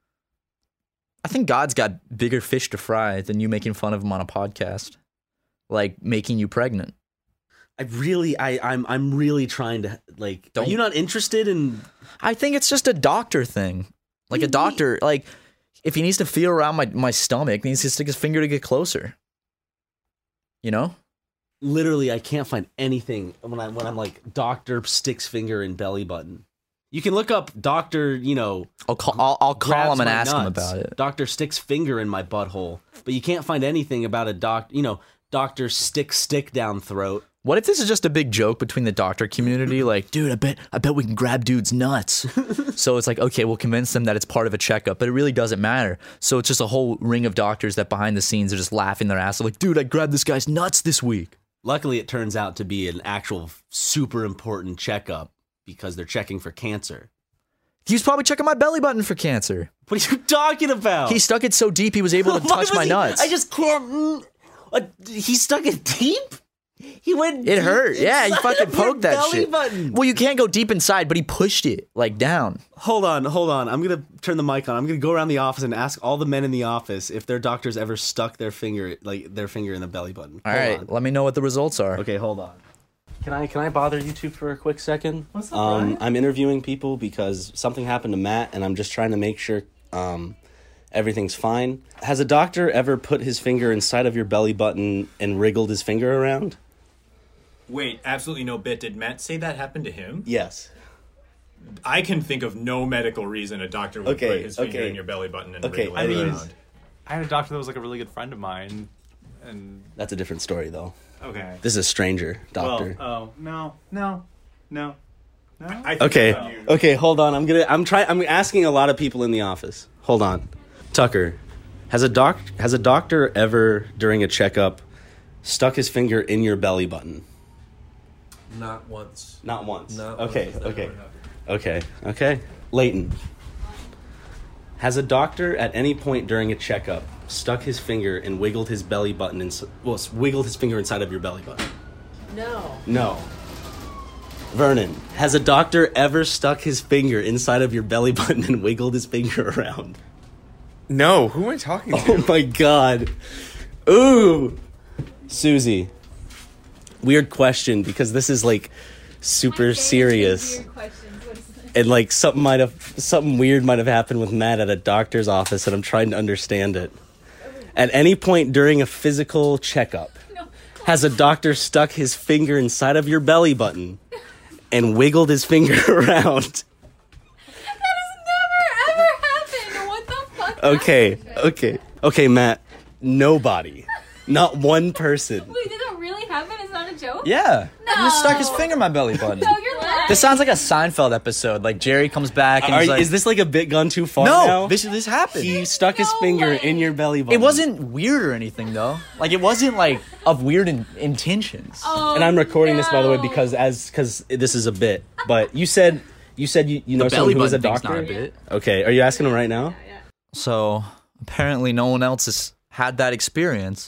I think God's got bigger fish to fry than you making fun of him on a podcast. Like, making you pregnant. I really, I, I'm, I'm really trying to like. Don't- Are you not interested in? I think it's just a doctor thing. Like a doctor, like if he needs to feel around my, my stomach, he needs to stick his finger to get closer. You know? Literally, I can't find anything when I when I'm like doctor sticks finger in belly button. You can look up Doctor, you know. I'll call, I'll, I'll call grabs him and my ask him nuts. about it. Doctor sticks finger in my butthole. But you can't find anything about a doc, you know, Doctor stick stick down throat. What if this is just a big joke between the doctor community? Like, dude, I bet I bet we can grab dudes' nuts. So it's like, okay, we'll convince them that it's part of a checkup, but it really doesn't matter. So it's just a whole ring of doctors that behind the scenes are just laughing their ass off, like, dude, I grabbed this guy's nuts this week. Luckily, it turns out to be an actual super important checkup because they're checking for cancer. He was probably checking my belly button for cancer. What are you talking about? He stuck it so deep he was able to touch my he, nuts. I just can't. Uh, he stuck it deep? He went. It hurt. Yeah, he fucking poked that belly shit. Button. Well, you can't go deep inside, but he pushed it like down. Hold on, hold on. I'm gonna turn the mic on. I'm gonna go around the office and ask all the men in the office if their doctors ever stuck their finger, like their finger in the belly button. All hold right, on. let me know what the results are. Okay, hold on. Can I can I bother you two for a quick second? What's up, um, Brian? I'm interviewing people because something happened to Matt, and I'm just trying to make sure um, everything's fine. Has a doctor ever put his finger inside of your belly button and wriggled his finger around? Wait, absolutely no bit. Did Matt say that happened to him? Yes. I can think of no medical reason a doctor would Okay, put his finger okay. in your belly button and Okay, wriggle I it mean- around. I had a doctor that was like a really good friend of mine, and That's a different story, though. okay. This is a stranger doctor. Well, oh no, no, no, no. I think Okay, that's you. okay, hold on. I'm gonna. I'm trying. I'm asking a lot of people in the office. Hold on, Tucker. Has a doc? Has a doctor ever, during a checkup, stuck his finger in your belly button? Not once. Not once. Not okay. once. That Okay. never happened. Okay. Okay. Leighton. Has a doctor at any point during a checkup stuck his finger and wiggled his belly button and well, wiggled his finger inside of your belly button? No. No. Vernon, has a doctor ever stuck his finger inside of your belly button and wiggled his finger around? No, who am I talking to? Oh my god. Ooh. Susie. Weird question because this is like super serious. And like something might have something weird might have happened with Matt at a doctor's office and I'm trying to understand it. At any point during a physical checkup, has a doctor stuck his finger inside of your belly button and wiggled his finger around? That has never ever happened. What the fuck? Okay, okay. Okay, Matt. Nobody. Not one person. Wait, did that really happen? It's not a joke? Yeah. No. He just stuck his finger in my belly button. No, you're lying. This sounds like a Seinfeld episode. Like Jerry comes back and Are, he's like, is this like a bit gone too far no, now? this this happened. He stuck his No finger way. in your belly button. It wasn't weird or anything though. Like it wasn't like of weird in, intentions. Oh, And I'm recording this by the way no. because as because this is a bit. But you said you said you, you know The someone belly who was a button thing's doctor. not a bit. Okay, are you asking him right now? So apparently no one else has had that experience.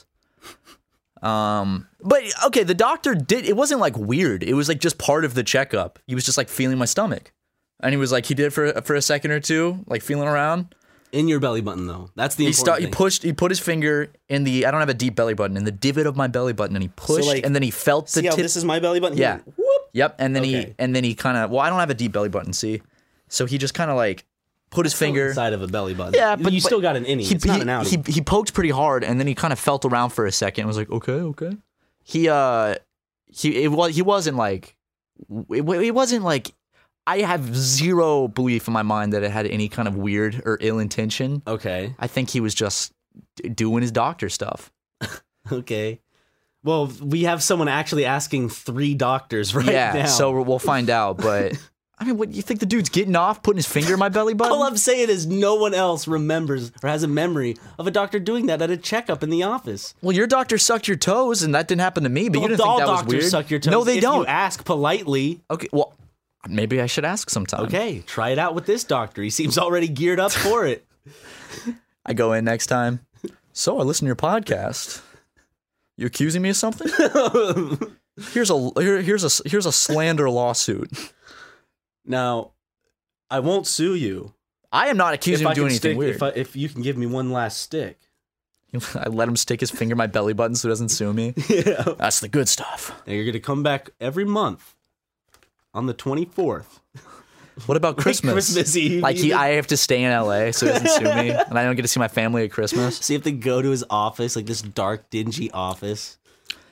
Um, but okay, the doctor did. It wasn't like weird. It was like just part of the checkup. He was just like feeling my stomach, and he was like he did it for for a second or two, like feeling around. In your belly button though. That's the He important start, he thing. pushed. He put his finger in the. I don't have a deep belly button in the divot of my belly button, and he pushed, like, and then he felt the See how tip. this is my belly button? Yeah. Here? Whoop. Yep, and then he Okay. and then he kind of. Well, I don't have a deep belly button. See, so he just kind of like put his finger inside of a belly button. Yeah, but you but still got an innie. He, it's not he, an outie. He, he poked pretty hard, and then he kind of felt around for a second. And was like, okay, okay. He uh, he it was he wasn't like, it, it wasn't like. I have zero belief in my mind that it had any kind of weird or ill intention. Okay. I think he was just d- doing his doctor stuff. Okay. Well, we have someone actually asking three doctors right yeah, now. so we'll find out. But I mean, what you think the dude's getting off, putting his finger in my belly button? All I'm saying is no one else remembers or has a memory of a doctor doing that at a checkup in the office. Well, your doctor sucked your toes, and that didn't happen to me. But you Well, didn't think all that was doctors weird. suck your toes. No, they if don't. You ask politely. Okay, well, maybe I should ask sometime. Okay, try it out with this doctor. He seems already geared up for it. I go in next time. So I listen to your podcast. You accusing me of something? here's a here, here's a here's a slander lawsuit. Now, I won't sue you. I am not accusing If him I of doing can anything stick, weird. If, I, if you can give me one last stick. I let him stick his finger in my belly button so he doesn't sue me. Yeah. That's the good stuff. Now you're going to come back every month on the twenty-fourth. What about Christmas? Christmas Eve. Like he, I have to stay in L A so he doesn't sue me, and I don't get to see my family at Christmas. So you have to go to his office, like this dark, dingy office.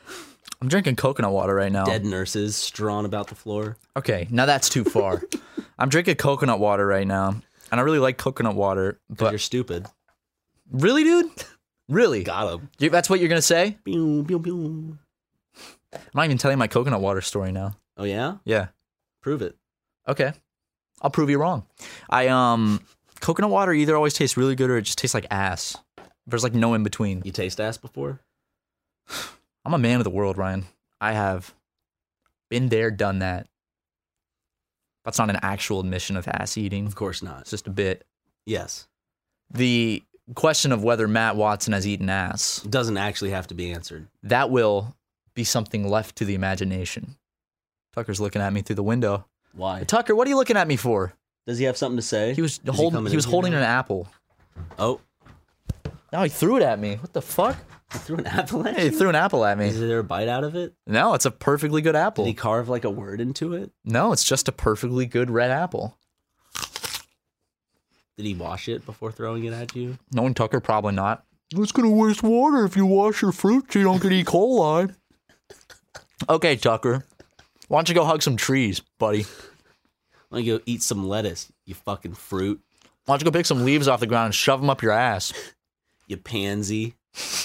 I'm drinking coconut water right now. Dead nurses strewn about the floor. Okay, now that's too far. I'm drinking coconut water right now, and I really like coconut water. But you're stupid. Really, dude? Really? Got him. You, that's what you're gonna say? Pew, pew, pew. I'm not even telling my coconut water story now. Oh yeah? Yeah. Prove it. Okay. I'll prove you wrong. I um coconut water either always tastes really good or it just tastes like ass. There's like no in between. You taste ass before? I'm a man of the world, Ryan. I have been there, done that. That's not an actual admission of ass eating. Of course not. It's just a bit. Yes. The question of whether Matt Watson has eaten ass doesn't actually have to be answered. That will be something left to the imagination. Tucker's looking at me through the window. Why? Tucker, what are you looking at me for? Does he have something to say? He was Is holding. He, he was holding an apple. Oh. Now he threw it at me. What the fuck? He threw an apple at Hey, you? he threw an apple at me. Is there a bite out of it? No, it's a perfectly good apple. Did he carve like a word into it? No, it's just a perfectly good red apple. Did he wash it before throwing it at you? Knowing Tucker, probably not. It's gonna waste water if you wash your fruit so you don't get E. coli. Okay, Tucker. Why don't you go hug some trees, buddy? Why don't you go eat some lettuce, you fucking fruit? Why don't you go pick some leaves off the ground and shove them up your ass? You pansy.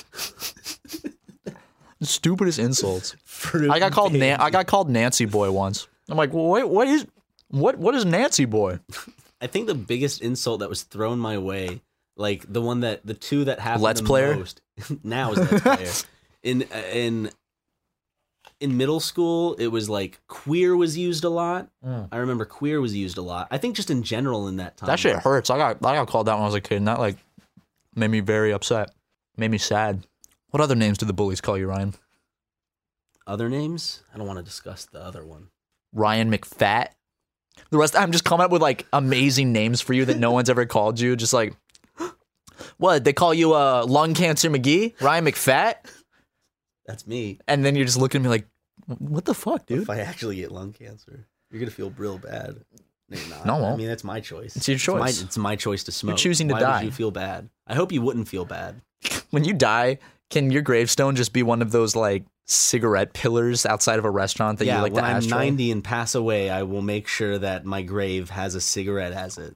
Stupidest insults. Fruit I got called pansy. Na- I got called Nancy Boy once. I'm like, well, wait, what is what what is Nancy Boy? I think the biggest insult that was thrown my way, like the one that the two that happened Let's the Player? most now is Let's Player. In in in middle school, it was like queer was used a lot. Mm. I remember queer was used a lot. I think just in general in that time. That shit hurts. I got I got called that when I was a kid, and that like made me very upset. Made me sad. What other names do the bullies call you, Ryan? Other names? I don't want to discuss the other one. Ryan McFat. The rest, I'm just coming up with like amazing names for you that no one's ever called you. Just like, what? They call you uh, Lung Cancer McGee? Ryan McFat? That's me. And then you're just looking at me like, what the fuck, dude? If I actually get lung cancer, you're gonna feel real bad. No, you're not. No, I I won't. mean, that's my choice. It's your choice. It's my, it's my choice to smoke. choosing to Why die. would you feel bad? I hope you wouldn't feel bad. When you die, can your gravestone just be one of those like cigarette pillars outside of a restaurant that yeah, you like when to I'm ashtray? ninety and pass away, I will make sure that my grave has a cigarette as it.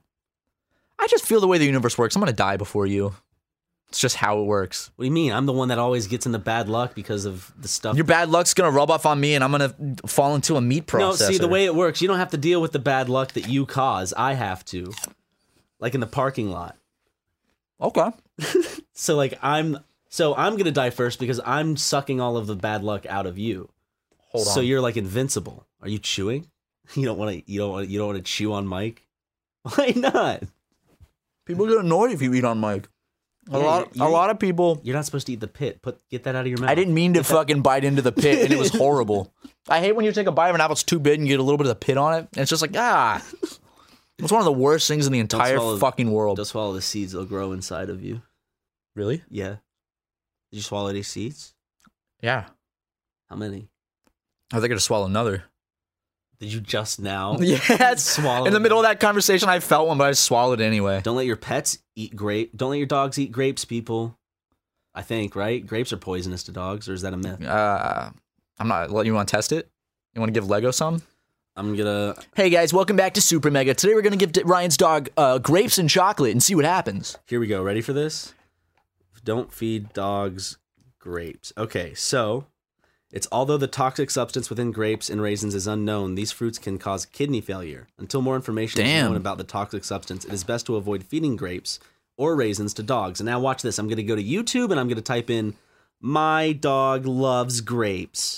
I just feel the way the universe works. I'm gonna die before you. It's just how it works. What do you mean? I'm the one that always gets into bad luck because of the stuff. Your bad luck's gonna rub off on me, and I'm gonna fall into a meat processor. No, see, the way it works, you don't have to deal with the bad luck that you cause. I have to. Like in the parking lot. Okay. So like I'm so I'm gonna die first because I'm sucking all of the bad luck out of you. Hold So on. you're like invincible. Are you chewing? You don't want to. You don't want. You don't want to chew on Mike. Why not? People get annoyed if you eat on mic. A Yeah, lot, you're- a lot of people. You're not supposed to eat the pit. Put get that out of your mouth. I didn't mean to fucking bite into the pit, and it was horrible. I hate when you take a bite of an apple, it's too big, and you get a little bit of the pit on it, and it's just like ah. It's one of the worst things in the Don't entire swallow- fucking world. Don't swallow the seeds; they'll grow inside of you. Really? Yeah. Did you swallow any seeds? Yeah. How many? I think I just swallowed another. Did you just now? Yes. Swallow In the them? middle of that conversation, I felt one, but I just swallowed it anyway. Don't let your pets eat grape. Don't let your dogs eat grapes, people. I think, right? Grapes are poisonous to dogs, or is that a myth? Uh, I'm not. You want to test it? You want to give Lego some? I'm gonna. Hey guys, welcome back to Super Mega. Today we're gonna give Ryan's dog uh, grapes and chocolate and see what happens. Here we go. Ready for this? Don't feed dogs grapes. Okay, so it's although the toxic substance within grapes and raisins is unknown, these fruits can cause kidney failure. Until more information is Damn. known about the toxic substance, it is best to avoid feeding grapes or raisins to dogs. And now watch this. I'm going to go to YouTube and I'm going to type in "my dog loves grapes,"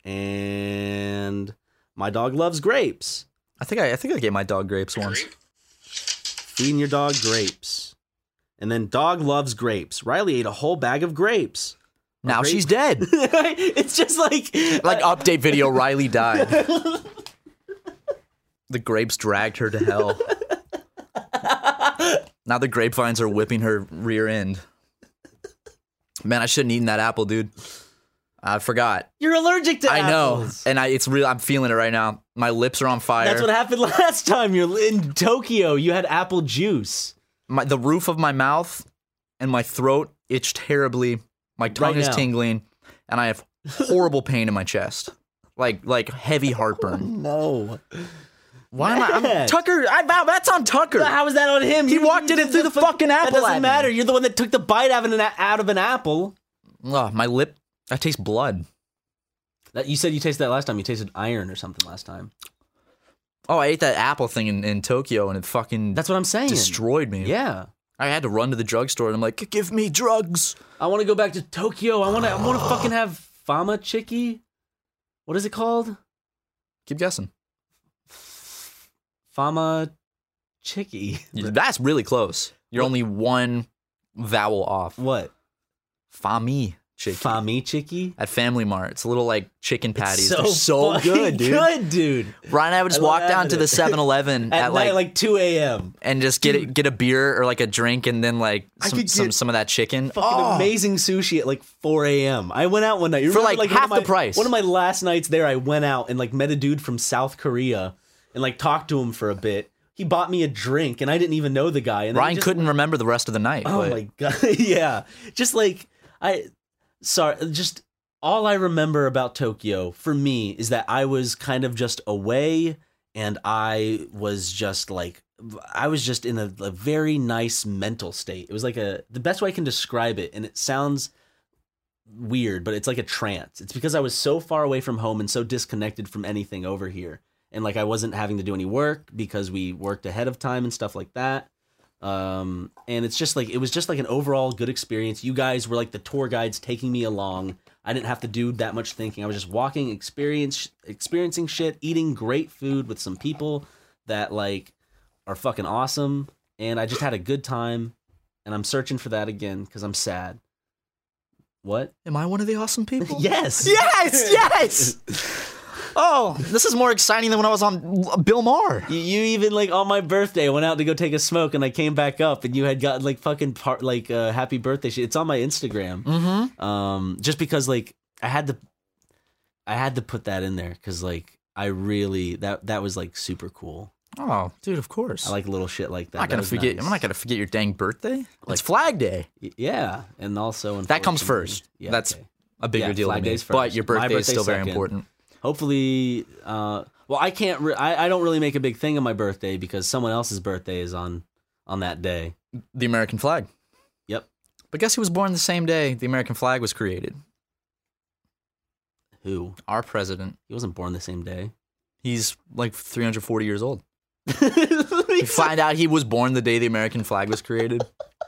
and my dog loves grapes. I think I, I think I gave my dog grapes once. Feeding your dog grapes. And then dog loves grapes. Riley ate a whole bag of grapes. Now Grape- she's dead. It's just like Like update video, Riley died. The grapes dragged her to hell. Now the grapevines are whipping her rear end. Man, I shouldn't have eaten that apple, dude. I forgot. You're allergic to I know, apples. and I it's real. I'm feeling it right now. My lips are on fire. That's what happened last time. You're in Tokyo. You had apple juice. My, the roof of my mouth and my throat itch terribly. My tongue Right is now. tingling, and I have horrible pain in my chest, like like heavy heartburn. No. Why am I? I'm, Tucker, I, that's on Tucker. How is that on him? He You- walked you in and did threw the fu- fucking apple That doesn't at me. matter. You're the one that took the bite out of an, out of an apple. Oh, my lip, I taste blood. That You said you tasted that last time. You tasted iron or something last time. Oh, I ate that apple thing in, in Tokyo and it fucking That's what I'm saying. destroyed me. Yeah. I had to run to the drugstore and I'm like, give me drugs. I want to go back to Tokyo. I want to. I want to fucking have Fama Chiki. What is it called? Keep guessing. Fama Chiki. That's really close. You're only one vowel off. What? Fami Chiki. Fami Chiki? At Family Mart. It's a little like chicken patties. so They're so fucking good, dude. Good, dude. Ryan and I would just I love walk down having to the it. seven eleven At, at, night, like, like two a.m. and just get it, get a beer or like a drink and then like I some could some, get some of that chicken. Fucking Oh. amazing sushi at like four a.m. I went out one night. You For, remember, like, one half of my, the price. One of my last nights there, I went out and like met a dude from South Korea and like talked to him for a bit. He bought me a drink and I didn't even know the guy. And then Ryan he just, couldn't remember the rest of the night. Oh but my god! Yeah, just like I, sorry, just all I remember about Tokyo for me is that I was kind of just away, and I was just like, I was just in a, a very nice mental state. It was like a the best way I can describe it, and it sounds weird, but it's like a trance. It's because I was so far away from home and so disconnected from anything over here, and like I wasn't having to do any work because we worked ahead of time and stuff like that. Um, and it's just like, it was just like an overall good experience. You guys were like the tour guides taking me along. I didn't have to do that much thinking. I was just walking, experience, experiencing shit, eating great food with some people that like are fucking awesome. And I just had a good time, and I'm searching for that again because I'm sad. What? Am I one of the awesome people? Yes. Yes, yes. Oh, this is more exciting than when I was on Bill Maher. You, you even like on my birthday, I went out to go take a smoke, and I came back up, and you had gotten like fucking part, like uh, happy birthday shit. It's on my Instagram. Mm-hmm. Um, just because like I had to, I had to put that in there because like I really that that was like super cool. Oh, dude, of course. I like little shit like that. I'm not That gonna was forget. nice. I'm not gonna forget your dang birthday. Like- It's Flag Day. Y- Yeah, and also That comes unfortunately- first. Yeah, That's okay. a bigger Yeah, deal to Flag me. Day's But first. your My birthday is still birthday's very second. important. Hopefully, uh, well, I can't. Re- I I don't really make a big thing of my birthday because someone else's birthday is on on that day. The American flag. Yep. But guess who was born the same day the American flag was created? Who? Our president. He wasn't born the same day. He's like three hundred forty years old. You find out he was born the day the American flag was created.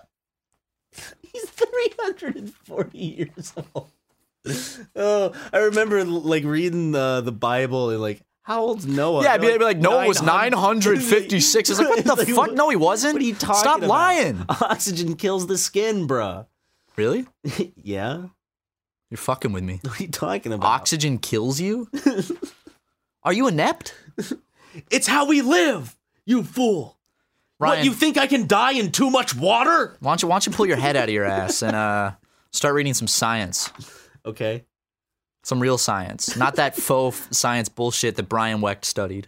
He's three hundred forty years old. Oh, I remember like reading the the Bible and like, how old's Noah? Yeah, I'd be, They're I'd be like, Noah was nine nine hundred fifty-six. It's like, what the Like, fuck? what- No, he wasn't. What are you talking Stop about? lying. Oxygen kills the skin, bruh. Really? Yeah. You're fucking with me. What are you talking about? Oxygen kills you? Are you inept? It's how we live, you fool. Ryan, What, you think I can die in too much water? why don't you why don't you pull your head out of your ass and uh, start reading some science, Okay. some real science, not that faux f- science bullshit that Brian Wecht studied.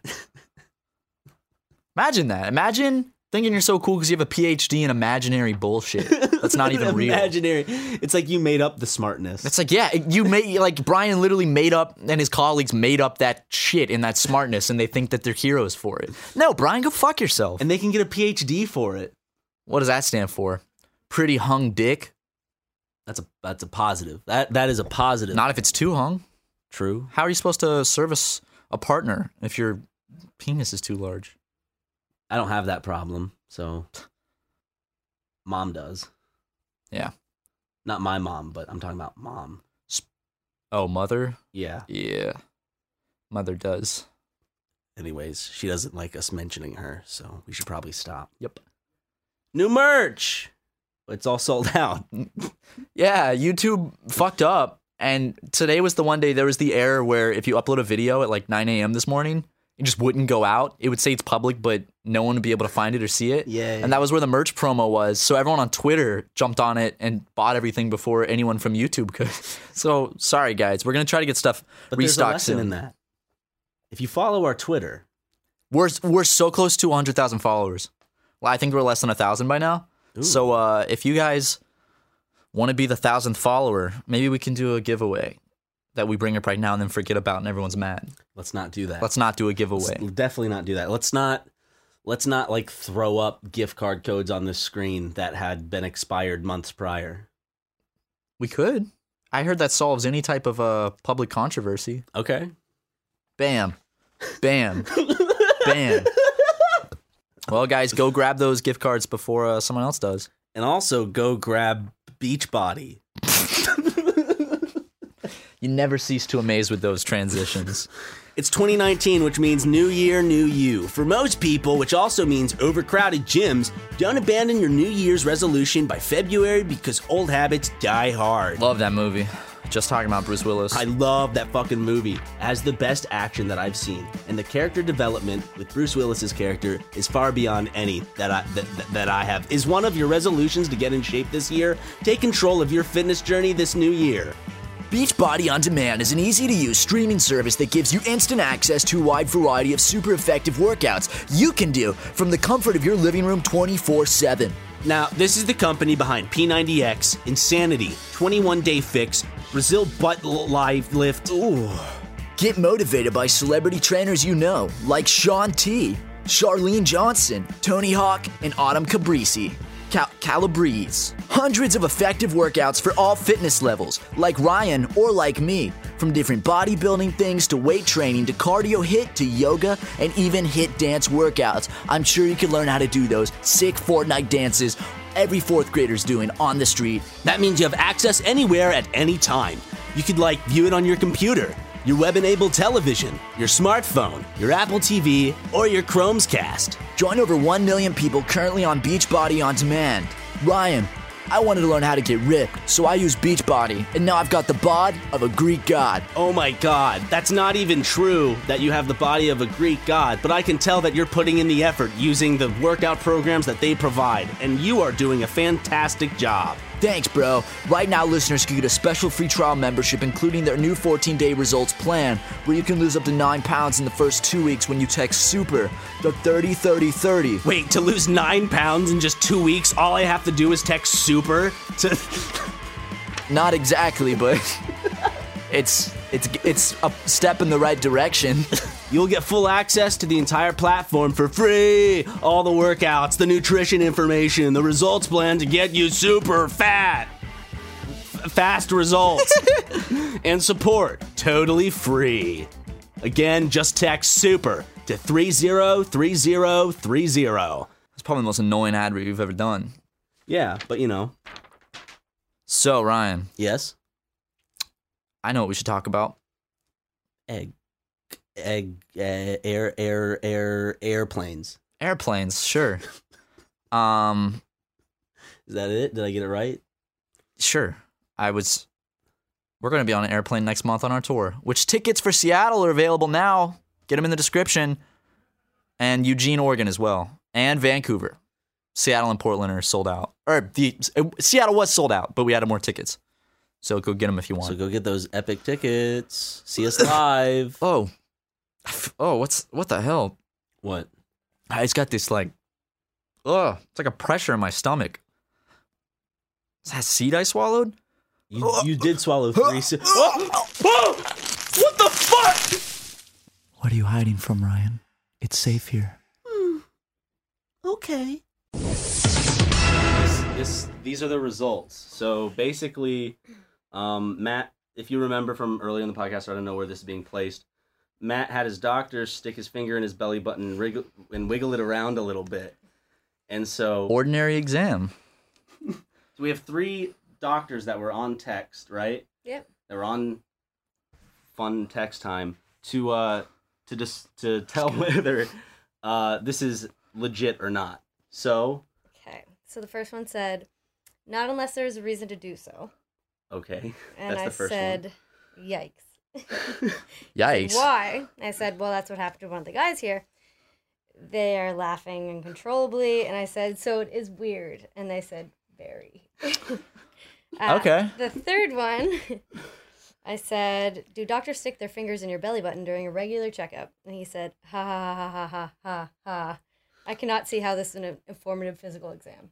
Imagine that. Imagine thinking you're so cool because you have a P H D in imaginary bullshit that's not even real. Imaginary. It's like you made up the smartness. It's like, yeah, you made like Brian literally made up and his colleagues made up that shit and that smartness, and they think that they're heroes for it. No, Brian, go fuck yourself. And they can get a P H D for it. What does that stand for? Pretty hung dick? That's a that's a positive. That that is a positive. Not if it's too hung. True. How are you supposed to service a partner if your penis is too large? I don't have that problem, so mom does. Yeah. Not my mom, but I'm talking about mom. Oh, mother? Yeah. Yeah. Mother does. Anyways, she doesn't like us mentioning her, so we should probably stop. Yep. New merch. It's all sold out. Yeah, YouTube fucked up. And today was the one day there was the error where if you upload a video at like nine a.m. this morning, it just wouldn't go out. It would say it's public, but no one would be able to find it or see it. Yeah. And that was where the merch promo was. So everyone on Twitter jumped on it and bought everything before anyone from YouTube could. So sorry, guys. We're going to try to get stuff But there's a restocked lesson soon. in that. If you follow our Twitter, We're, we're so close to one hundred thousand followers. Well, I think we're less than one thousand by now. Ooh. So uh, if you guys want to be the thousandth follower, maybe we can do a giveaway. that we bring up right now and then forget about and everyone's mad. Let's not do that. Let's not do a giveaway. Let's definitely not do that. Let's not let's not like throw up gift card codes on this screen that had been expired months prior. We could. I heard that solves any type of uh, public controversy. Okay. Bam. Bam. Bam. Well, guys, go grab those gift cards before uh, someone else does. And also go grab Beachbody. You never cease to amaze with those transitions. It's twenty nineteen, which means new year, new you. For most people, which also means overcrowded gyms, don't abandon your New Year's resolution by February because old habits die hard. Love that movie. Just talking about Bruce Willis. I love that fucking movie. It has the best action that I've seen. And the character development with Bruce Willis's character is far beyond any that I that, that, that I have. Is one of your resolutions to get in shape this year? Take control of your fitness journey this new year. Beachbody On Demand is an easy-to-use streaming service that gives you instant access to a wide variety of super effective workouts you can do from the comfort of your living room twenty-four seven. Now, this is the company behind P ninety X, Insanity, twenty-one day Fix, Brazil Butt Live Lift. Ooh. Get motivated by celebrity trainers you know, like Shaun T, Charlene Johnson, Tony Hawk, and Autumn Cabrisi. Cal- Calabrese. Hundreds of effective workouts for all fitness levels, like Ryan or like me. From different bodybuilding things to weight training to cardio hit to yoga and even hit dance workouts. I'm sure you can learn how to do those sick Fortnite dances every fourth grader's doing on the street. That means you have access anywhere at any time. You could like view it on your computer, your web-enabled television, your smartphone, your Apple T V, or your Chromecast. Join over one million people currently on Beachbody On Demand. Ryan, I wanted to learn how to get ripped, so I used Beachbody, and now I've got the bod of a Greek god. Oh my god, that's not even true that you have the body of a Greek god, but I can tell that you're putting in the effort using the workout programs that they provide, and you are doing a fantastic job. Thanks, bro. Right now, listeners can get a special free trial membership, including their new fourteen day results plan, where you can lose up to nine pounds in the first two weeks when you text SUPER to thirty thirty thirty. Wait, to lose nine pounds in just two weeks, all I have to do is text SUPER to... Not exactly, but it's it's it's a step in the right direction. You'll get full access to the entire platform for free. All the workouts, the nutrition information, the results plan to get you super fat. F- fast results. And support, totally free. Again, just text SUPER to three zero three zero three zero. It's probably the most annoying ad read we've ever done. Yeah, but you know. So, Ryan. Yes? I know what we should talk about. Egg. Egg, uh, air, air, air, airplanes. Airplanes, sure. um, Is that it? Did I get it right? Sure. I was. We're going to be on an airplane next month on our tour, which tickets for Seattle are available now. Get them in the description. And Eugene, Oregon as well. And Vancouver. Seattle and Portland are sold out. Or the Seattle was sold out, but we added more tickets. So go get them if you want. So go get those epic tickets. See us live. Oh. Oh, what's what the hell? What? I just got this like, ugh, it's like a pressure in my stomach. Is that seed I swallowed? You you did swallow three. Si- oh, oh, what the fuck? What are you hiding from, Ryan? It's safe here. Hmm. Okay. This, this these are the results. So basically, um, Matt, if you remember from earlier in the podcast, I don't know where this is being placed. Matt had his doctor stick his finger in his belly button and wriggle, and wiggle it around a little bit. And so... Ordinary exam. So we have three doctors that were on text, right? Yep. That were on fun text time to uh to just to tell whether uh this is legit or not. So... Okay. So the first one said, not unless there's a reason to do so. Okay. And That's I the first said, one. yikes. Yikes. Why? I said, well, that's what happened to one of the guys here. They are laughing uncontrollably. And I said, so it is weird. And they said, very. uh, okay. The third one, I said, do doctors stick their fingers in your belly button during a regular checkup? And he said, ha ha ha ha ha ha ha. I cannot see how this is an informative physical exam.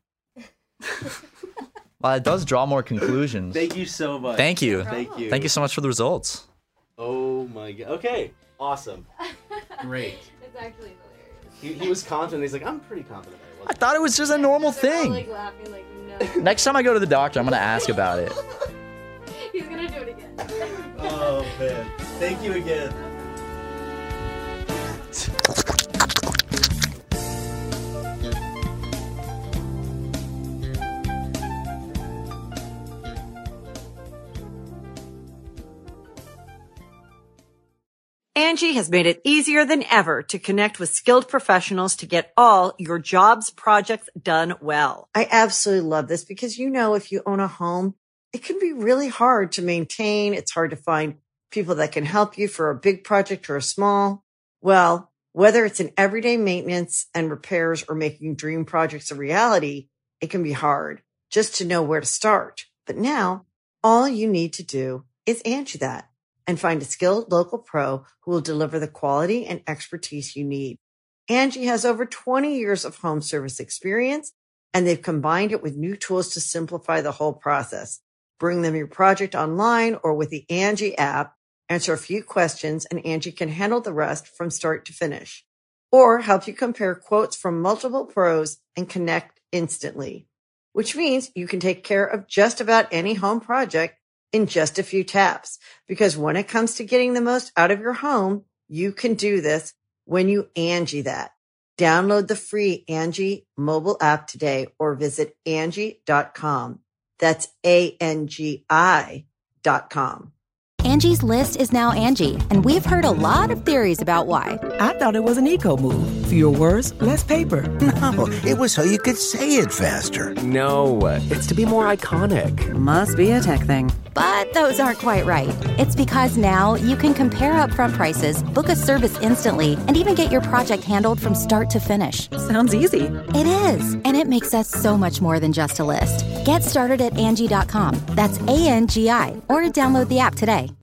Well, it does draw more conclusions. Thank you so much. Thank you. Thank you. Thank you so much for the results. my god. Okay. Awesome. Great. It's actually hilarious. He, he was confident. He's like, I'm pretty confident about it. I thought it was just a normal They're all, thing. like, laughing, like, no. Next time I go to the doctor, I'm gonna ask about it. He's gonna do it again. Oh man. Thank you again. Angie has made it easier than ever to connect with skilled professionals to get all your jobs projects done well. I absolutely love this because, you know, if you own a home, it can be really hard to maintain. It's hard to find people that can help you for a big project or a small. Well, whether it's in everyday maintenance and repairs or making dream projects a reality, it can be hard just to know where to start. But now all you need to do is Angie that and find a skilled local pro who will deliver the quality and expertise you need. Angie has over twenty years of home service experience, and they've combined it with new tools to simplify the whole process. Bring them your project online or with the Angie app, answer a few questions, and Angie can handle the rest from start to finish. Or help you compare quotes from multiple pros and connect instantly, which means you can take care of just about any home project in just a few taps. Because when it comes to getting the most out of your home, you can do this when you Angie that. Download the free Angie mobile app today or visit Angie dot com. That's A N G I dot com. Angie's List is now Angie, and we've heard a lot of theories about why. I thought it was an eco move. Fewer words, less paper. No, it was so you could say it faster. No, it's to be more iconic. Must be a tech thing. But those aren't quite right. It's because now you can compare upfront prices, book a service instantly, and even get your project handled from start to finish. Sounds easy. It is, and it makes us so much more than just a list. Get started at Angie dot com. That's A N G I, or download the app today.